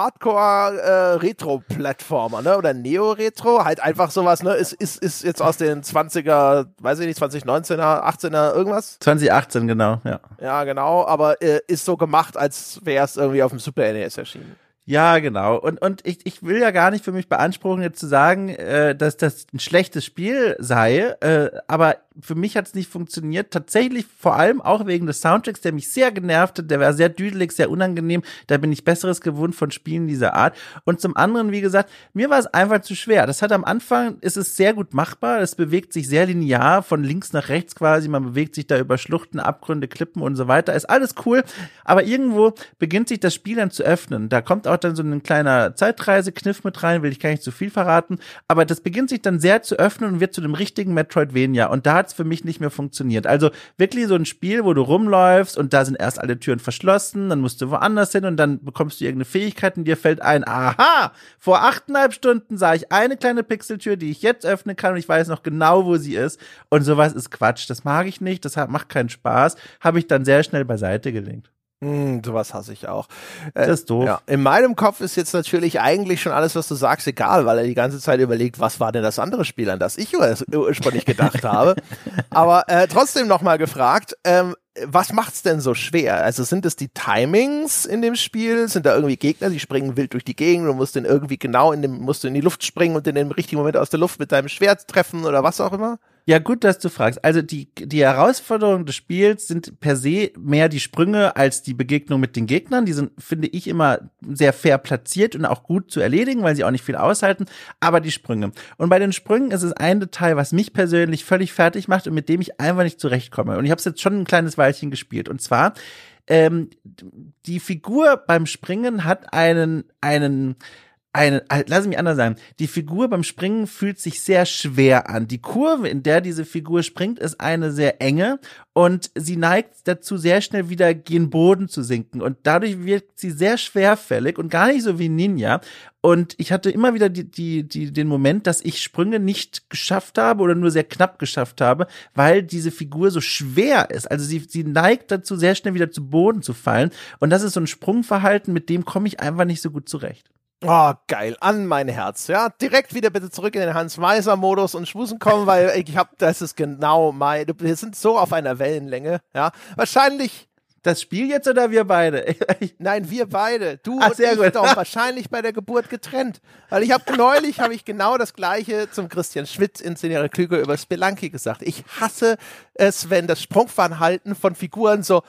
Hardcore-Retro-Plattformer, ne? Oder Neo-Retro. Halt einfach sowas, ne? Ist, ist, ist jetzt aus den zwanziger, weiß ich nicht, zwanzig neunzehner, achtzehner, irgendwas? zwanzig achtzehn, genau, ja. Ja, genau, aber äh, ist so gemacht, als wäre es irgendwie auf dem Super N E S erschienen. Ja, genau. Und, und ich, ich will ja gar nicht für mich beanspruchen, jetzt zu sagen, äh, dass das ein schlechtes Spiel sei, äh, aber für mich hat es nicht funktioniert. Tatsächlich vor allem auch wegen des Soundtracks, der mich sehr genervt hat. Der war sehr düdelig, sehr unangenehm. Da bin ich Besseres gewohnt von Spielen dieser Art. Und zum anderen, wie gesagt, mir war es einfach zu schwer. Das hat am Anfang, ist es sehr gut machbar. Es bewegt sich sehr linear von links nach rechts quasi. Man bewegt sich da über Schluchten, Abgründe, Klippen und so weiter. Ist alles cool. Aber irgendwo beginnt sich das Spiel dann zu öffnen. Da kommt auch dann so ein kleiner Zeitreisekniff mit rein, will ich gar nicht zu viel verraten. Aber das beginnt sich dann sehr zu öffnen und wird zu dem richtigen Metroidvania. Und da hat es für mich nicht mehr funktioniert. Also wirklich so ein Spiel, wo du rumläufst und da sind erst alle Türen verschlossen, dann musst du woanders hin und dann bekommst du irgendeine Fähigkeit und dir fällt ein, aha, vor achteinhalb Stunden sah ich eine kleine Pixeltür, die ich jetzt öffnen kann und ich weiß noch genau, wo sie ist. Und sowas ist Quatsch. Das mag ich nicht, das macht keinen Spaß. Habe ich dann sehr schnell beiseite gelegt. Hm, sowas hasse ich auch. Äh, Das ist doof. Ja. In meinem Kopf ist jetzt natürlich eigentlich schon alles, was du sagst, egal, weil er die ganze Zeit überlegt, was war denn das andere Spiel, an das ich ursprünglich gedacht habe. Aber äh, trotzdem nochmal gefragt, ähm, was macht's denn so schwer? Also sind es die Timings in dem Spiel? Sind da irgendwie Gegner, die springen wild durch die Gegend und musst den irgendwie genau in dem, musst du in die Luft springen und in dem richtigen Moment aus der Luft mit deinem Schwert treffen oder was auch immer? Ja, gut, dass du fragst. Also die, die Herausforderungen des Spiels sind per se mehr die Sprünge als die Begegnung mit den Gegnern. Die sind, finde ich, immer sehr fair platziert und auch gut zu erledigen, weil sie auch nicht viel aushalten. Aber die Sprünge. Und bei den Sprüngen ist es ein Detail, was mich persönlich völlig fertig macht und mit dem ich einfach nicht zurechtkomme. Und ich habe es jetzt schon ein kleines Weilchen gespielt. Und zwar, ähm, die Figur beim Springen hat einen, einen, Eine, lass mich anders sagen, die Figur beim Springen fühlt sich sehr schwer an. Die Kurve, in der diese Figur springt, ist eine sehr enge und sie neigt dazu, sehr schnell wieder gen Boden zu sinken und dadurch wirkt sie sehr schwerfällig und gar nicht so wie Ninja. Und ich hatte immer wieder die, die, die, den Moment, dass ich Sprünge nicht geschafft habe oder nur sehr knapp geschafft habe, weil diese Figur so schwer ist. Also sie, sie neigt dazu, sehr schnell wieder zu Boden zu fallen. Und das ist so ein Sprungverhalten, mit dem komme ich einfach nicht so gut zurecht. Oh, geil, an mein Herz, ja. Direkt wieder bitte zurück in den Hans-Meiser-Modus und Schmusen kommen, weil ich hab, das ist genau mein, wir sind so auf einer Wellenlänge, ja. Wahrscheinlich. Das Spiel jetzt oder wir beide? Nein, wir beide. Du Ach, und sehr ich gut. doch wahrscheinlich bei der Geburt getrennt. Weil ich habe neulich, habe ich genau das Gleiche zum Christian Schmidt in zehn Jahre klüger über Spelunky gesagt. Ich hasse es, wenn das Sprungverhalten von Figuren so,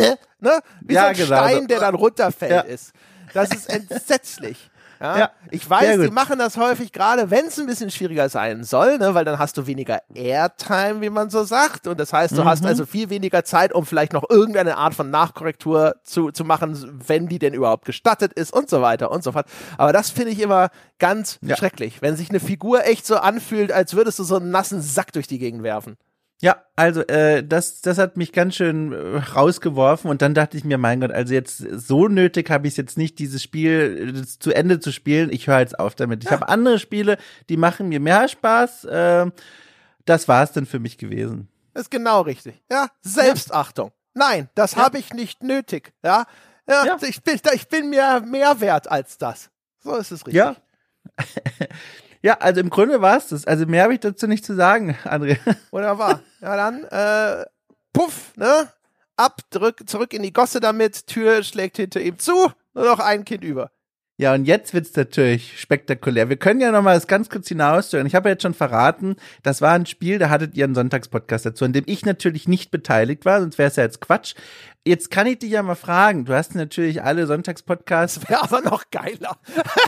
ne, wie Ja, so ein genau. Stein, der dann runterfällt Ja. ist. Das ist entsetzlich. Ja, Ja, ich weiß, sehr die gut. machen das häufig, gerade wenn es ein bisschen schwieriger sein soll, ne, weil dann hast du weniger Airtime, wie man so sagt. Und das heißt, du Mhm. hast also viel weniger Zeit, um vielleicht noch irgendeine Art von Nachkorrektur zu, zu machen, wenn die denn überhaupt gestattet ist und so weiter und so fort. Aber das finde ich immer ganz Ja. schrecklich, wenn sich eine Figur echt so anfühlt, als würdest du so einen nassen Sack durch die Gegend werfen. Ja, also äh, das das hat mich ganz schön äh, rausgeworfen und dann dachte ich mir, mein Gott, also jetzt so nötig habe ich es jetzt nicht, dieses Spiel äh, zu Ende zu spielen. Ich höre jetzt auf damit. Ich Ja. habe andere Spiele, die machen mir mehr Spaß. Äh, das war es dann für mich gewesen. Das ist genau richtig. Ja, Selbstachtung. Nein, das Ja. habe ich nicht nötig. Ja, ja, Ja. Ich, bin, ich bin mir mehr wert als das. So ist es richtig. Ja. Ja, also im Grunde war es das. Also mehr habe ich dazu nicht zu sagen, André. Wunderbar. Ja, dann, äh, puff, ne? Ab, drück, zurück in die Gosse damit, Tür schlägt hinter ihm zu, nur noch ein Kind über. Ja, und jetzt wird's natürlich spektakulär. Wir können ja noch mal das ganz kurz hinaushören. Ich habe ja jetzt schon verraten, das war ein Spiel, da hattet ihr einen Sonntagspodcast dazu, an dem ich natürlich nicht beteiligt war, sonst wäre es ja jetzt Quatsch. Jetzt kann ich dich ja mal fragen, du hast natürlich alle Sonntagspodcasts. Wäre aber noch geiler.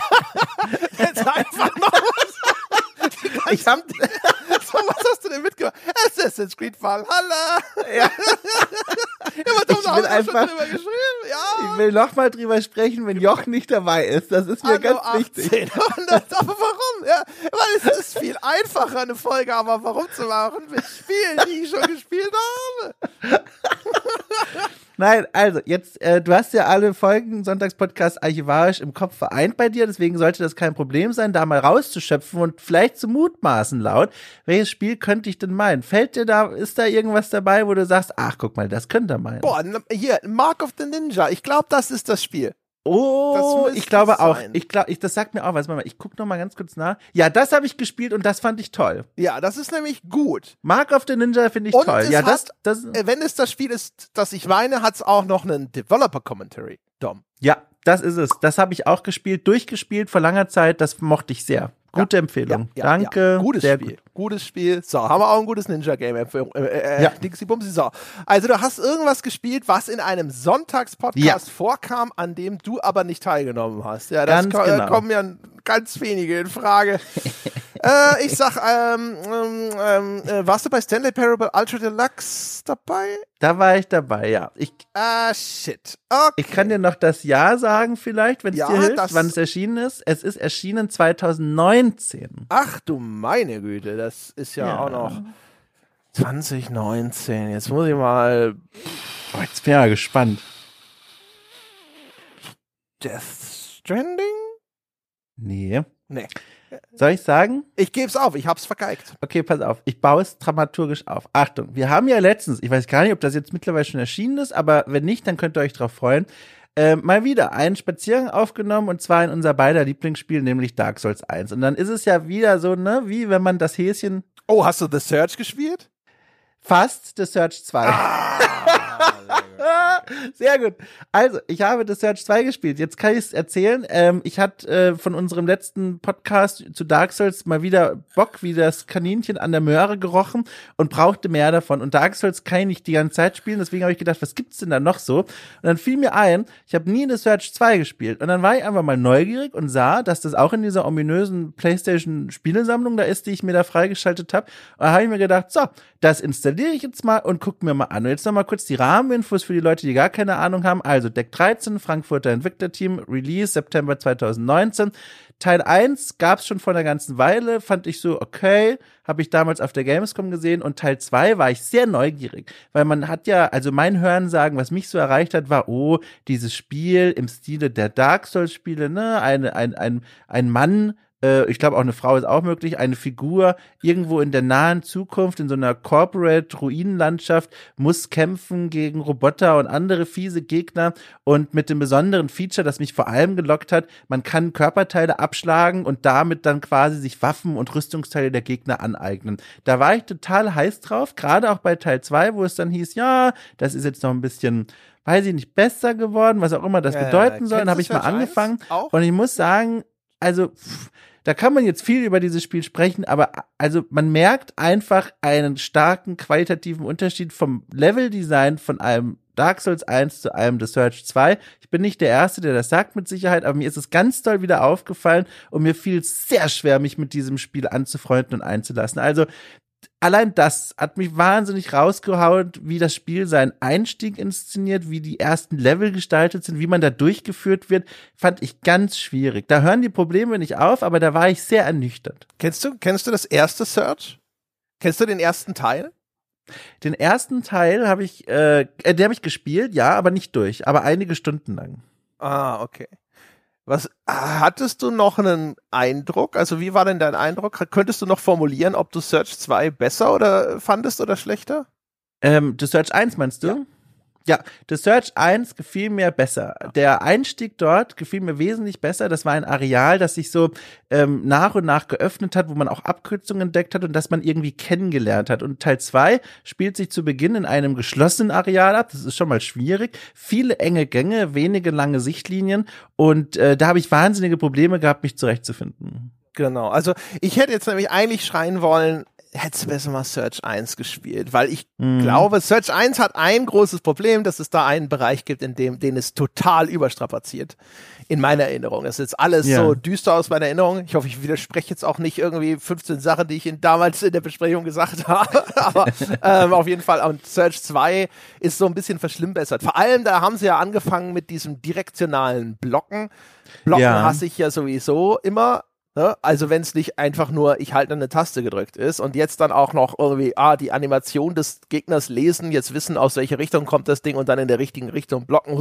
Jetzt einfach noch was. Ich hab, so, was hast du denn mitgemacht? Assassin's Creed Valhalla. Ja. Ja, aber Ich will einfach, schon drüber geschrieben. Ja. ich will noch mal drüber sprechen, wenn Joch nicht dabei ist. Das ist mir Anno ganz achtzehn. wichtig. Und das, aber warum? Ja, weil es ist viel einfacher, eine Folge aber warum zu machen mit Spielen, die ich schon gespielt habe. Nein, also jetzt, äh, du hast ja alle Folgen Sonntagspodcast archivarisch im Kopf vereint bei dir, deswegen sollte das kein Problem sein, da mal rauszuschöpfen und vielleicht zu mutmaßen laut. Welches Spiel könnte ich denn meinen? Fällt dir da, ist da irgendwas dabei, wo du sagst, ach, guck mal, das könnte er meinen? Boah, hier, Mark of the Ninja. Ich glaube, das ist das Spiel. Oh, Das ich glaube sein. auch. Ich glaube, ich, das sagt mir auch was. Warte mal, ich gucke noch mal ganz kurz nach. Ja, das habe ich gespielt und das fand ich toll. Ja, das ist nämlich gut. Mark of the Ninja finde ich Und toll. es Ja, das, hat, das, äh, wenn es das Spiel ist, das ich meine, hat es auch noch einen Developer Commentary, Dom. ja, das ist es. Das habe ich auch gespielt, durchgespielt vor langer Zeit. Das mochte ich sehr. Gute Ja, Empfehlung. ja, ja, Danke. Ja. Gutes sehr Spiel. Gut. Gutes Spiel. So, haben wir auch ein gutes Ninja-Game. Äh, äh, Ja. Dingsy-Bumsy. So. Also, du hast irgendwas gespielt, was in einem Sonntagspodcast Ja. vorkam, an dem du aber nicht teilgenommen hast. Ja, das Ganz ko- genau. kommen ja ganz wenige in Frage. äh, ich sag, ähm, ähm, äh, warst du bei Stanley Parable Ultra Deluxe dabei? Da war ich dabei, ja. Ich, Ah, shit. Okay. ich kann dir noch das Jahr sagen vielleicht, wenn es Ja, dir hilft, das- wann es erschienen ist. Es ist erschienen zwanzig neunzehn. Ach du meine Güte, das ist ja, Ja. auch noch zwanzig neunzehn. Jetzt muss ich mal Oh, jetzt bin ich mal gespannt. Death Stranding? Nee. Nee. Soll ich sagen? Ich geb's auf, ich hab's vergeigt. Okay, pass auf. Ich baue es dramaturgisch auf. Achtung, wir haben ja letztens, ich weiß gar nicht, ob das jetzt mittlerweile schon erschienen ist, aber wenn nicht, dann könnt ihr euch drauf freuen, äh, mal wieder einen Spaziergang aufgenommen und zwar in unser beider Lieblingsspiel, nämlich Dark Souls eins. Und dann ist es ja wieder so, ne, wie wenn man das Häschen Oh, hast du The Search gespielt? fast The Search zwei. Sehr gut. Also, ich habe The Search zwei gespielt. Jetzt kann ich es erzählen. Ähm, ich hatte äh, von unserem letzten Podcast zu Dark Souls mal wieder Bock, wie das Kaninchen an der Möhre gerochen und brauchte mehr davon. Und Dark Souls kann ich nicht die ganze Zeit spielen, deswegen habe ich gedacht, was gibt's denn da noch so? Und dann fiel mir ein, ich habe nie The Search zwei gespielt. Und dann war ich einfach mal neugierig und sah, dass das auch in dieser ominösen PlayStation-Spielesammlung da ist, die ich mir da freigeschaltet habe. Und da habe ich mir gedacht, so, das installiere ich jetzt mal und guck mir mal an. Und jetzt noch mal kurz die Rahmeninfos für die Leute, die gar keine Ahnung haben. Also Deck dreizehn, Frankfurter Entwicklerteam, Release September zwanzig neunzehn. Teil eins gab's schon vor einer ganzen Weile, fand ich so okay, habe ich damals auf der Gamescom gesehen und Teil zwei war ich sehr neugierig, weil man hat ja, also mein Hörensagen, was mich so erreicht hat, war, oh, dieses Spiel im Stile der Dark Souls Spiele, ne, eine, ein, ein, ein Mann, ich glaube auch eine Frau ist auch möglich, eine Figur irgendwo in der nahen Zukunft in so einer Corporate-Ruinenlandschaft muss kämpfen gegen Roboter und andere fiese Gegner und mit dem besonderen Feature, das mich vor allem gelockt hat, man kann Körperteile abschlagen und damit dann quasi sich Waffen und Rüstungsteile der Gegner aneignen. Da war ich total heiß drauf, gerade auch bei Teil zwei, wo es dann hieß, ja, das ist jetzt noch ein bisschen, weiß ich nicht, besser geworden, was auch immer das Äh, bedeuten soll. Dann habe ich mal Search eins angefangen auch? und ich muss sagen, also pff, da kann man jetzt viel über dieses Spiel sprechen, aber also man merkt einfach einen starken qualitativen Unterschied vom Leveldesign von einem Dark Souls eins zu einem The Search zwei. Ich bin nicht der Erste, der das sagt mit Sicherheit, aber mir ist es ganz doll wieder aufgefallen und mir fiel es sehr schwer, mich mit diesem Spiel anzufreunden und einzulassen. Also allein das hat mich wahnsinnig rausgehauen, wie das Spiel seinen Einstieg inszeniert, wie die ersten Level gestaltet sind, wie man da durchgeführt wird, fand ich ganz schwierig. Da hören die Probleme nicht auf, aber da war ich sehr ernüchtert. Kennst du, kennst du das erste Search? Kennst du den ersten Teil? Den ersten Teil habe ich, äh, der habe ich gespielt, ja, aber nicht durch, aber einige Stunden lang. Ah, okay. Was, hattest du noch einen Eindruck? Also wie war denn dein Eindruck? Könntest du noch formulieren, ob du Search zwei besser oder fandest oder schlechter? Ähm, The Search eins meinst du? Ja. Ja, The Search eins gefiel mir besser. Der Einstieg dort gefiel mir wesentlich besser. Das war ein Areal, das sich so ähm, nach und nach geöffnet hat, wo man auch Abkürzungen entdeckt hat und das man irgendwie kennengelernt hat. Und Teil zwei spielt sich zu Beginn in einem geschlossenen Areal ab. Das ist schon mal schwierig. Viele enge Gänge, wenige lange Sichtlinien. Und äh, da habe ich wahnsinnige Probleme gehabt, mich zurechtzufinden. Genau, also ich hätte jetzt nämlich eigentlich schreien wollen, hättest du besser mal Search eins gespielt, weil ich mm. glaube, Search eins hat ein großes Problem, dass es da einen Bereich gibt, in dem den es total überstrapaziert. In meiner Erinnerung. Das ist jetzt alles ja. so düster aus meiner Erinnerung. Ich hoffe, ich widerspreche jetzt auch nicht irgendwie fünfzehn Sachen, die ich in, damals in der Besprechung gesagt habe. Aber ähm, auf jeden Fall, und Search zwei ist so ein bisschen verschlimmbessert. Vor allem, da haben sie ja angefangen mit diesem direktionalen Blocken. Blocken ja. hasse ich ja sowieso immer. Also wenn es nicht einfach nur, ich halte eine Taste gedrückt ist und jetzt dann auch noch irgendwie, ah, die Animation des Gegners lesen, jetzt wissen, aus welcher Richtung kommt das Ding und dann in der richtigen Richtung blocken.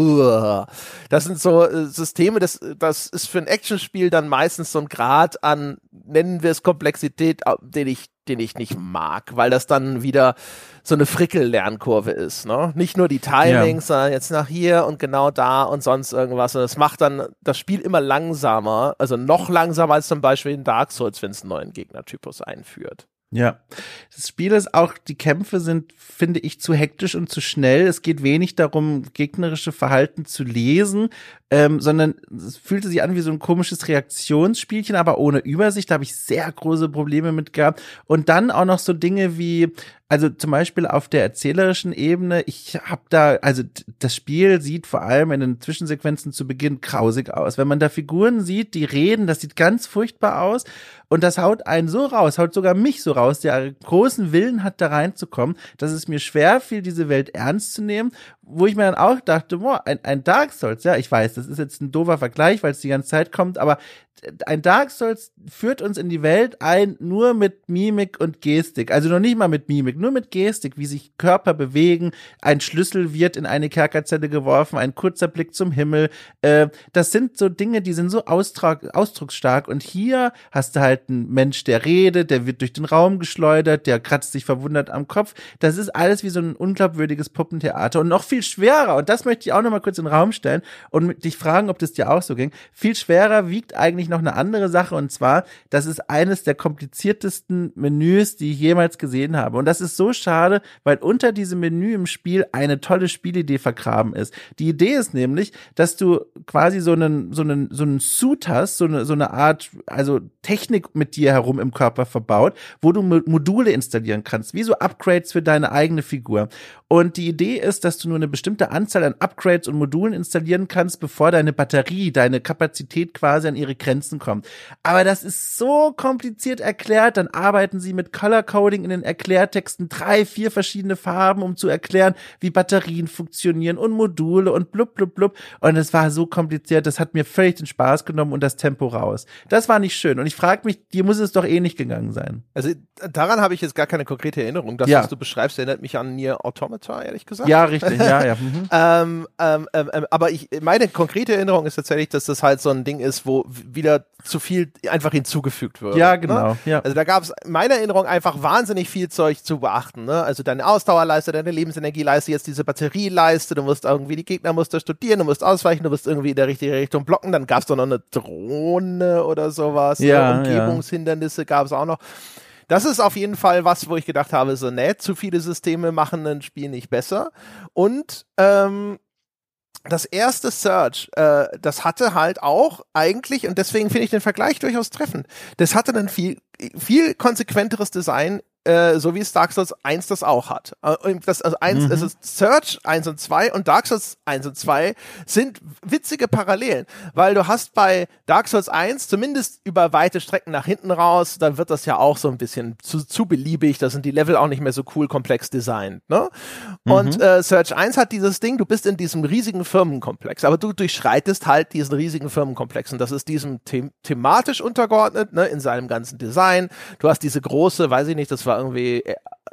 Das sind so äh, Systeme, das, das ist für ein Actionspiel dann meistens so ein Grad an, nennen wir es Komplexität, den ich den ich nicht mag, weil das dann wieder so eine Frickel-Lernkurve ist, ne? Nicht nur die Timings, ja. sondern jetzt nach hier und genau da und sonst irgendwas. Und das macht dann das Spiel immer langsamer, also noch langsamer als zum Beispiel in Dark Souls, wenn es einen neuen Gegnertypus einführt. Ja, das Spiel ist auch, die Kämpfe sind, finde ich, zu hektisch und zu schnell. Es geht wenig darum, gegnerische Verhalten zu lesen, ähm, sondern es fühlte sich an wie so ein komisches Reaktionsspielchen, aber ohne Übersicht. Da habe ich sehr große Probleme mit gehabt. Und dann auch noch so Dinge wie, also zum Beispiel auf der erzählerischen Ebene, ich habe da, also das Spiel sieht vor allem in den Zwischensequenzen zu Beginn grausig aus. Wenn man da Figuren sieht, die reden, das sieht ganz furchtbar aus und das haut einen so raus, haut sogar mich so raus, der großen Willen hat, da reinzukommen, dass es mir schwer fiel, diese Welt ernst zu nehmen, wo ich mir dann auch dachte, boah, ein, ein Dark Souls, ja, ich weiß, das ist jetzt ein doofer Vergleich, weil es die ganze Zeit kommt, aber ein Dark Souls führt uns in die Welt ein, nur mit Mimik und Gestik. Also noch nicht mal mit Mimik, nur mit Gestik, wie sich Körper bewegen. Ein Schlüssel wird in eine Kerkerzelle geworfen, ein kurzer Blick zum Himmel. Äh, das sind so Dinge, die sind so ausdruck, ausdrucksstark. Und hier hast du halt einen Mensch, der redet, der wird durch den Raum geschleudert, der kratzt sich verwundert am Kopf. Das ist alles wie so ein unglaubwürdiges Puppentheater. Und noch viel schwerer, und das möchte ich auch noch mal kurz in den Raum stellen und dich fragen, ob das dir auch so ging. Viel schwerer wiegt eigentlich noch eine andere Sache, und zwar, das ist eines der kompliziertesten Menüs, die ich jemals gesehen habe. Und das ist so schade, weil unter diesem Menü im Spiel eine tolle Spielidee vergraben ist. Die Idee ist nämlich, dass du quasi so einen, so einen, so einen Suit hast, so eine, so eine Art, also Technik mit dir herum im Körper verbaut, wo du Module installieren kannst, wie so Upgrades für deine eigene Figur. Und die Idee ist, dass du nur eine bestimmte Anzahl an Upgrades und Modulen installieren kannst, bevor deine Batterie, deine Kapazität quasi an ihre Grenzen kommt. Aber das ist so kompliziert erklärt, dann arbeiten sie mit Color Coding in den Erklärtexten, drei, vier verschiedene Farben, um zu erklären, wie Batterien funktionieren und Module und blub, blub, blub. Und es war so kompliziert, das hat mir völlig den Spaß genommen und das Tempo raus. Das war nicht schön. Und ich frage mich, dir muss es doch eh nicht gegangen sein. Also daran habe ich jetzt gar keine konkrete Erinnerung. Das, ja. was du beschreibst, erinnert mich an Nier Automata, ehrlich gesagt. Ja, richtig, ja, ja. Mhm. ähm, ähm, ähm, aber ich, meine konkrete Erinnerung ist tatsächlich, dass das halt so ein Ding ist, wo wieder zu viel einfach hinzugefügt wird. Ja, genau. Ne? Ja. Also da gab es in meiner Erinnerung einfach wahnsinnig viel Zeug zu beachten. Ne? Also deine Ausdauerleiste, deine Lebensenergieleiste, jetzt diese Batterieleiste, du musst irgendwie die Gegnermuster studieren, du musst ausweichen, du musst irgendwie in der richtigen Richtung blocken. Dann gab es doch noch eine Drohne oder sowas. Ja, ne? Umgebungshindernisse ja. gab es auch noch. Das ist auf jeden Fall was, wo ich gedacht habe, so nett, zu viele Systeme machen ein Spiel nicht besser. Und ähm, das erste Search, äh, das hatte halt auch eigentlich, und deswegen finde ich den Vergleich durchaus treffend, das hatte ein viel, viel konsequenteres Design, äh, so wie es Dark Souls eins das auch hat. Das, also eins, mhm. also Search eins und zwei und Dark Souls eins und zwei sind witzige Parallelen, weil du hast bei Dark Souls eins zumindest über weite Strecken nach hinten raus, dann wird das ja auch so ein bisschen zu, zu beliebig, da sind die Level auch nicht mehr so cool komplex designt, ne? Mhm. Und äh, Search eins hat dieses Ding, du bist in diesem riesigen Firmenkomplex, aber du durchschreitest halt diesen riesigen Firmenkomplex und das ist diesem them- thematisch untergeordnet, ne, in seinem ganzen Design. Du hast diese große, weiß ich nicht, das war irgendwie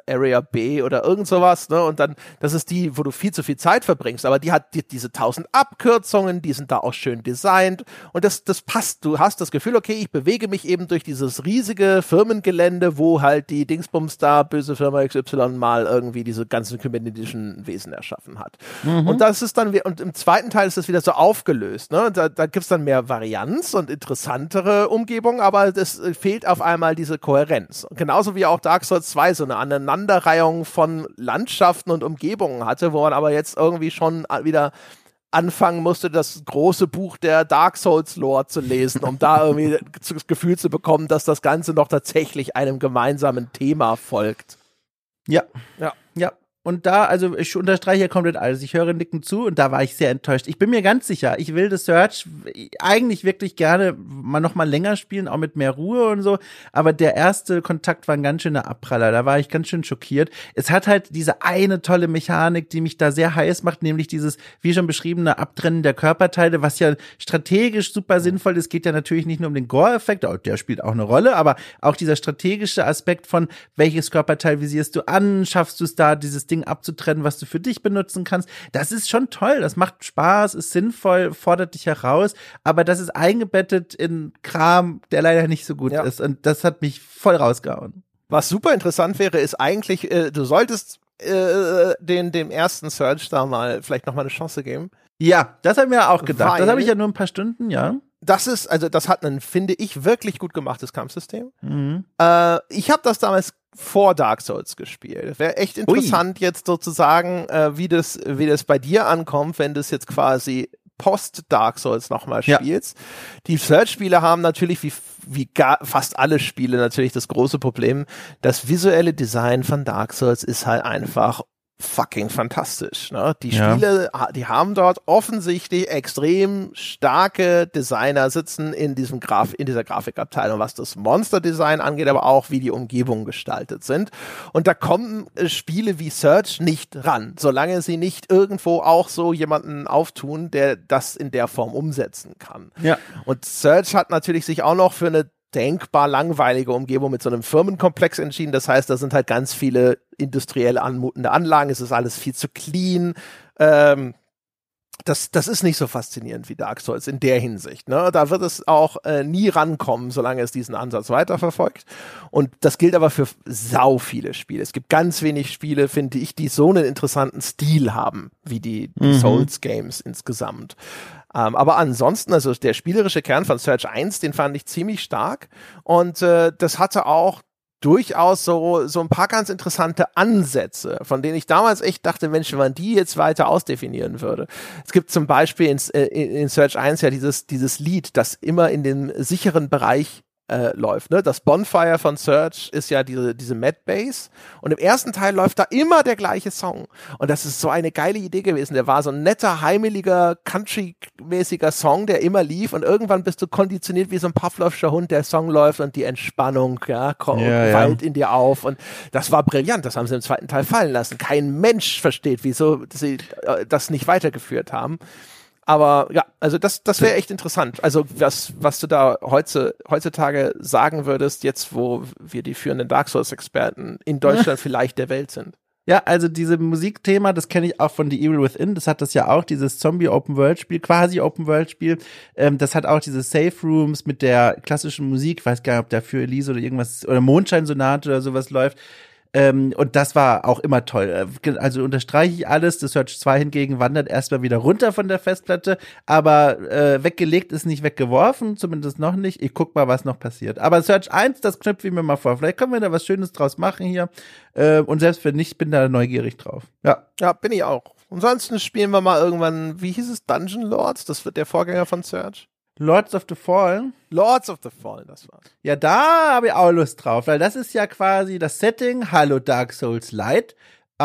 Area B oder irgend sowas, ne? Und dann, das ist die, wo du viel zu viel Zeit verbringst, aber die hat die, diese tausend Abkürzungen, die sind da auch schön designt und das, das passt. Du hast das Gefühl, okay, ich bewege mich eben durch dieses riesige Firmengelände, wo halt die Dingsbums da, böse Firma X Y, mal irgendwie diese ganzen kybernetischen Wesen erschaffen hat. Mhm. Und das ist dann, und im zweiten Teil ist das wieder so aufgelöst, ne? Da, da gibt's dann mehr Varianz und interessantere Umgebungen, aber es fehlt auf einmal diese Kohärenz. Genauso wie auch Dark Souls zwei so eine Aneinanderreihung von Landschaften und Umgebungen hatte, wo man aber jetzt irgendwie schon wieder anfangen musste, das große Buch der Dark Souls Lore zu lesen, um da irgendwie das Gefühl zu bekommen, dass das Ganze noch tatsächlich einem gemeinsamen Thema folgt. Ja. Ja. Ja. Und da, also ich unterstreiche hier komplett alles. Ich höre Nicken zu und da war ich sehr enttäuscht. Ich bin mir ganz sicher, ich will The Search eigentlich wirklich gerne mal noch mal länger spielen, auch mit mehr Ruhe und so. Aber der erste Kontakt war ein ganz schöner Abpraller. Da war ich ganz schön schockiert. Es hat halt diese eine tolle Mechanik, die mich da sehr heiß macht, nämlich dieses, wie schon beschriebene, Abtrennen der Körperteile, was ja strategisch super sinnvoll ist. Es geht ja natürlich nicht nur um den Gore-Effekt, der spielt auch eine Rolle, aber auch dieser strategische Aspekt von, welches Körperteil visierst du an, schaffst du es da, dieses Ding abzutrennen, was du für dich benutzen kannst. Das ist schon toll, das macht Spaß, ist sinnvoll, fordert dich heraus, aber das ist eingebettet in Kram, der leider nicht so gut ja. ist und das hat mich voll rausgehauen. Was super interessant wäre, ist eigentlich, äh, du solltest äh, den, dem ersten Search da mal vielleicht noch mal eine Chance geben. Ja, das haben wir auch gedacht. Weil das habe ich ja nur ein paar Stunden, ja. Das ist, also das hat ein, finde ich, wirklich gut gemachtes Kampfsystem. Mhm. Äh, ich habe das damals vor Dark Souls gespielt. Wäre echt interessant, Ui. jetzt sozusagen, äh, wie das, wie das bei dir ankommt, wenn du es jetzt quasi post-Dark Souls nochmal spielst. Ja. Die Search-Spiele haben natürlich, wie, wie gar, fast alle Spiele natürlich das große Problem, das visuelle Design von Dark Souls ist halt einfach fucking fantastisch, ne? Die Spiele, ja. die haben dort offensichtlich extrem starke Designer sitzen in diesem Graf, in dieser Grafikabteilung, was das Monster-Design angeht, aber auch wie die Umgebungen gestaltet sind. Und da kommen äh, Spiele wie Search nicht ran, solange sie nicht irgendwo auch so jemanden auftun, der das in der Form umsetzen kann. Ja. Und Search hat natürlich sich auch noch für eine denkbar langweilige Umgebung mit so einem Firmenkomplex entschieden. Das heißt, da sind halt ganz viele industriell anmutende Anlagen. Es ist alles viel zu clean. Ähm, das, das ist nicht so faszinierend wie Dark Souls in der Hinsicht. Ne? Da wird es auch äh, nie rankommen, solange es diesen Ansatz weiterverfolgt. Und das gilt aber für sau viele Spiele. Es gibt ganz wenig Spiele, finde ich, die so einen interessanten Stil haben, wie die, die mhm. Souls-Games insgesamt. Um, aber ansonsten, also der spielerische Kern von Search eins, den fand ich ziemlich stark und äh, das hatte auch durchaus so so ein paar ganz interessante Ansätze, von denen ich damals echt dachte, Mensch, wenn man die jetzt weiter ausdefinieren würde. Es gibt zum Beispiel in, in, in Search eins ja dieses dieses Lied, das immer in dem sicheren Bereich Äh, läuft, ne? Das Bonfire von Search ist ja diese, diese Mad Bass und im ersten Teil läuft da immer der gleiche Song und das ist so eine geile Idee gewesen. Der war so ein netter, heimeliger, country-mäßiger Song, der immer lief und irgendwann bist du konditioniert wie so ein Pavlovscher Hund, der Song läuft und die Entspannung, ja, kommt, ja, wallt ja. in dir auf und das war brillant. Das haben sie im zweiten Teil fallen lassen. Kein Mensch versteht, wieso sie äh, das nicht weitergeführt haben. Aber ja, also das, das wäre echt interessant. Also was, was du da heute, heutzutage sagen würdest, jetzt wo wir die führenden Dark Souls-Experten in Deutschland vielleicht der Welt sind. Ja, also diese Musikthema, das kenne ich auch von The Evil Within, das hat das ja auch, dieses Zombie-Open-World-Spiel, quasi Open-World-Spiel, ähm, das hat auch diese Safe-Rooms mit der klassischen Musik, ich weiß gar nicht, ob da für Elise oder irgendwas, oder Mondscheinsonate oder sowas läuft. Ähm, und das war auch immer toll. Also unterstreiche ich alles. Das Search zwei hingegen wandert erstmal wieder runter von der Festplatte, aber äh, weggelegt ist nicht weggeworfen, zumindest noch nicht. Ich guck mal, was noch passiert. Aber Search eins, das knüpfe ich mir mal vor. Vielleicht können wir da was Schönes draus machen hier. Äh, und selbst wenn nicht, bin da neugierig drauf. Ja. Ja, bin ich auch. Ansonsten spielen wir mal irgendwann, wie hieß es, Dungeon Lords? Das wird der Vorgänger von Search. Lords of the Fallen. Lords of the Fallen, das war's. Ja, da habe ich auch Lust drauf, weil das ist ja quasi das Setting, hallo Dark Souls Light,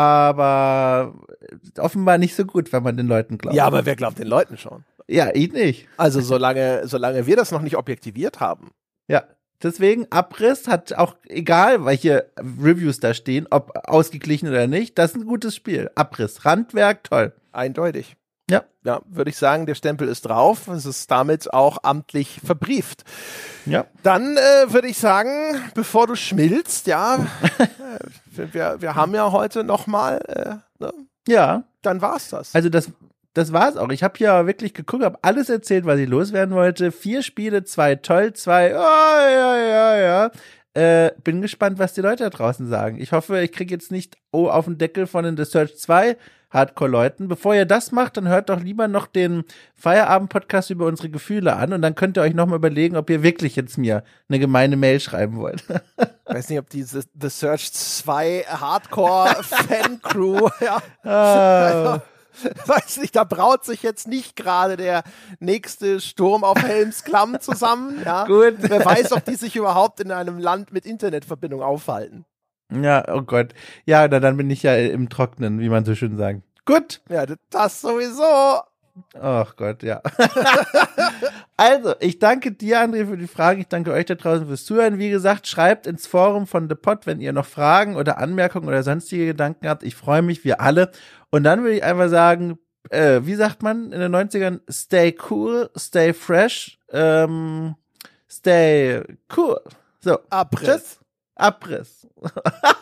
aber offenbar nicht so gut, wenn man den Leuten glaubt. Ja, aber wer glaubt den Leuten schon? Ja, ich nicht. Also solange, solange wir das noch nicht objektiviert haben. Ja, deswegen Abriss hat auch, egal welche Reviews da stehen, ob ausgeglichen oder nicht, das ist ein gutes Spiel. Abriss, Randwerk, toll. Eindeutig. Ja. Ja, würde ich sagen, der Stempel ist drauf. Es ist damit auch amtlich verbrieft. Ja. Dann äh, würde ich sagen, bevor du schmilzt, ja, äh, wir, wir haben ja heute nochmal, äh, ne? Ja. Dann war's das. Also das, das war's auch. Ich habe ja wirklich geguckt, habe alles erzählt, was ich loswerden wollte. Vier Spiele, zwei toll, zwei, oh, ja, ja, ja. Äh, bin gespannt, was die Leute da draußen sagen. Ich hoffe, ich kriege jetzt nicht oh, auf den Deckel von den The Search zwei Hardcore-Leuten. Bevor ihr das macht, dann hört doch lieber noch den Feierabend-Podcast über unsere Gefühle an und dann könnt ihr euch nochmal überlegen, ob ihr wirklich jetzt mir eine gemeine Mail schreiben wollt. Ich weiß nicht, ob diese The Search zwei Hardcore-Fan-Crew, ja. Ah. Weiß nicht, da braut sich jetzt nicht gerade der nächste Sturm auf Helms Klamm zusammen. Ja. Gut. Wer weiß, ob die sich überhaupt in einem Land mit Internetverbindung aufhalten. Ja, oh Gott. Ja, na, dann bin ich ja im Trocknen, wie man so schön sagt. Gut. Ja, das sowieso. Ach Gott, ja. Also, ich danke dir, André, für die Fragen. Ich danke euch da draußen fürs Zuhören. Wie gesagt, schreibt ins Forum von The Pod, wenn ihr noch Fragen oder Anmerkungen oder sonstige Gedanken habt. Ich freue mich, wir alle. Und dann würde ich einfach sagen, äh, wie sagt man in den neunzigern? Stay cool, stay fresh, ähm, stay cool. So. Abriss. Tschüss. Abriss.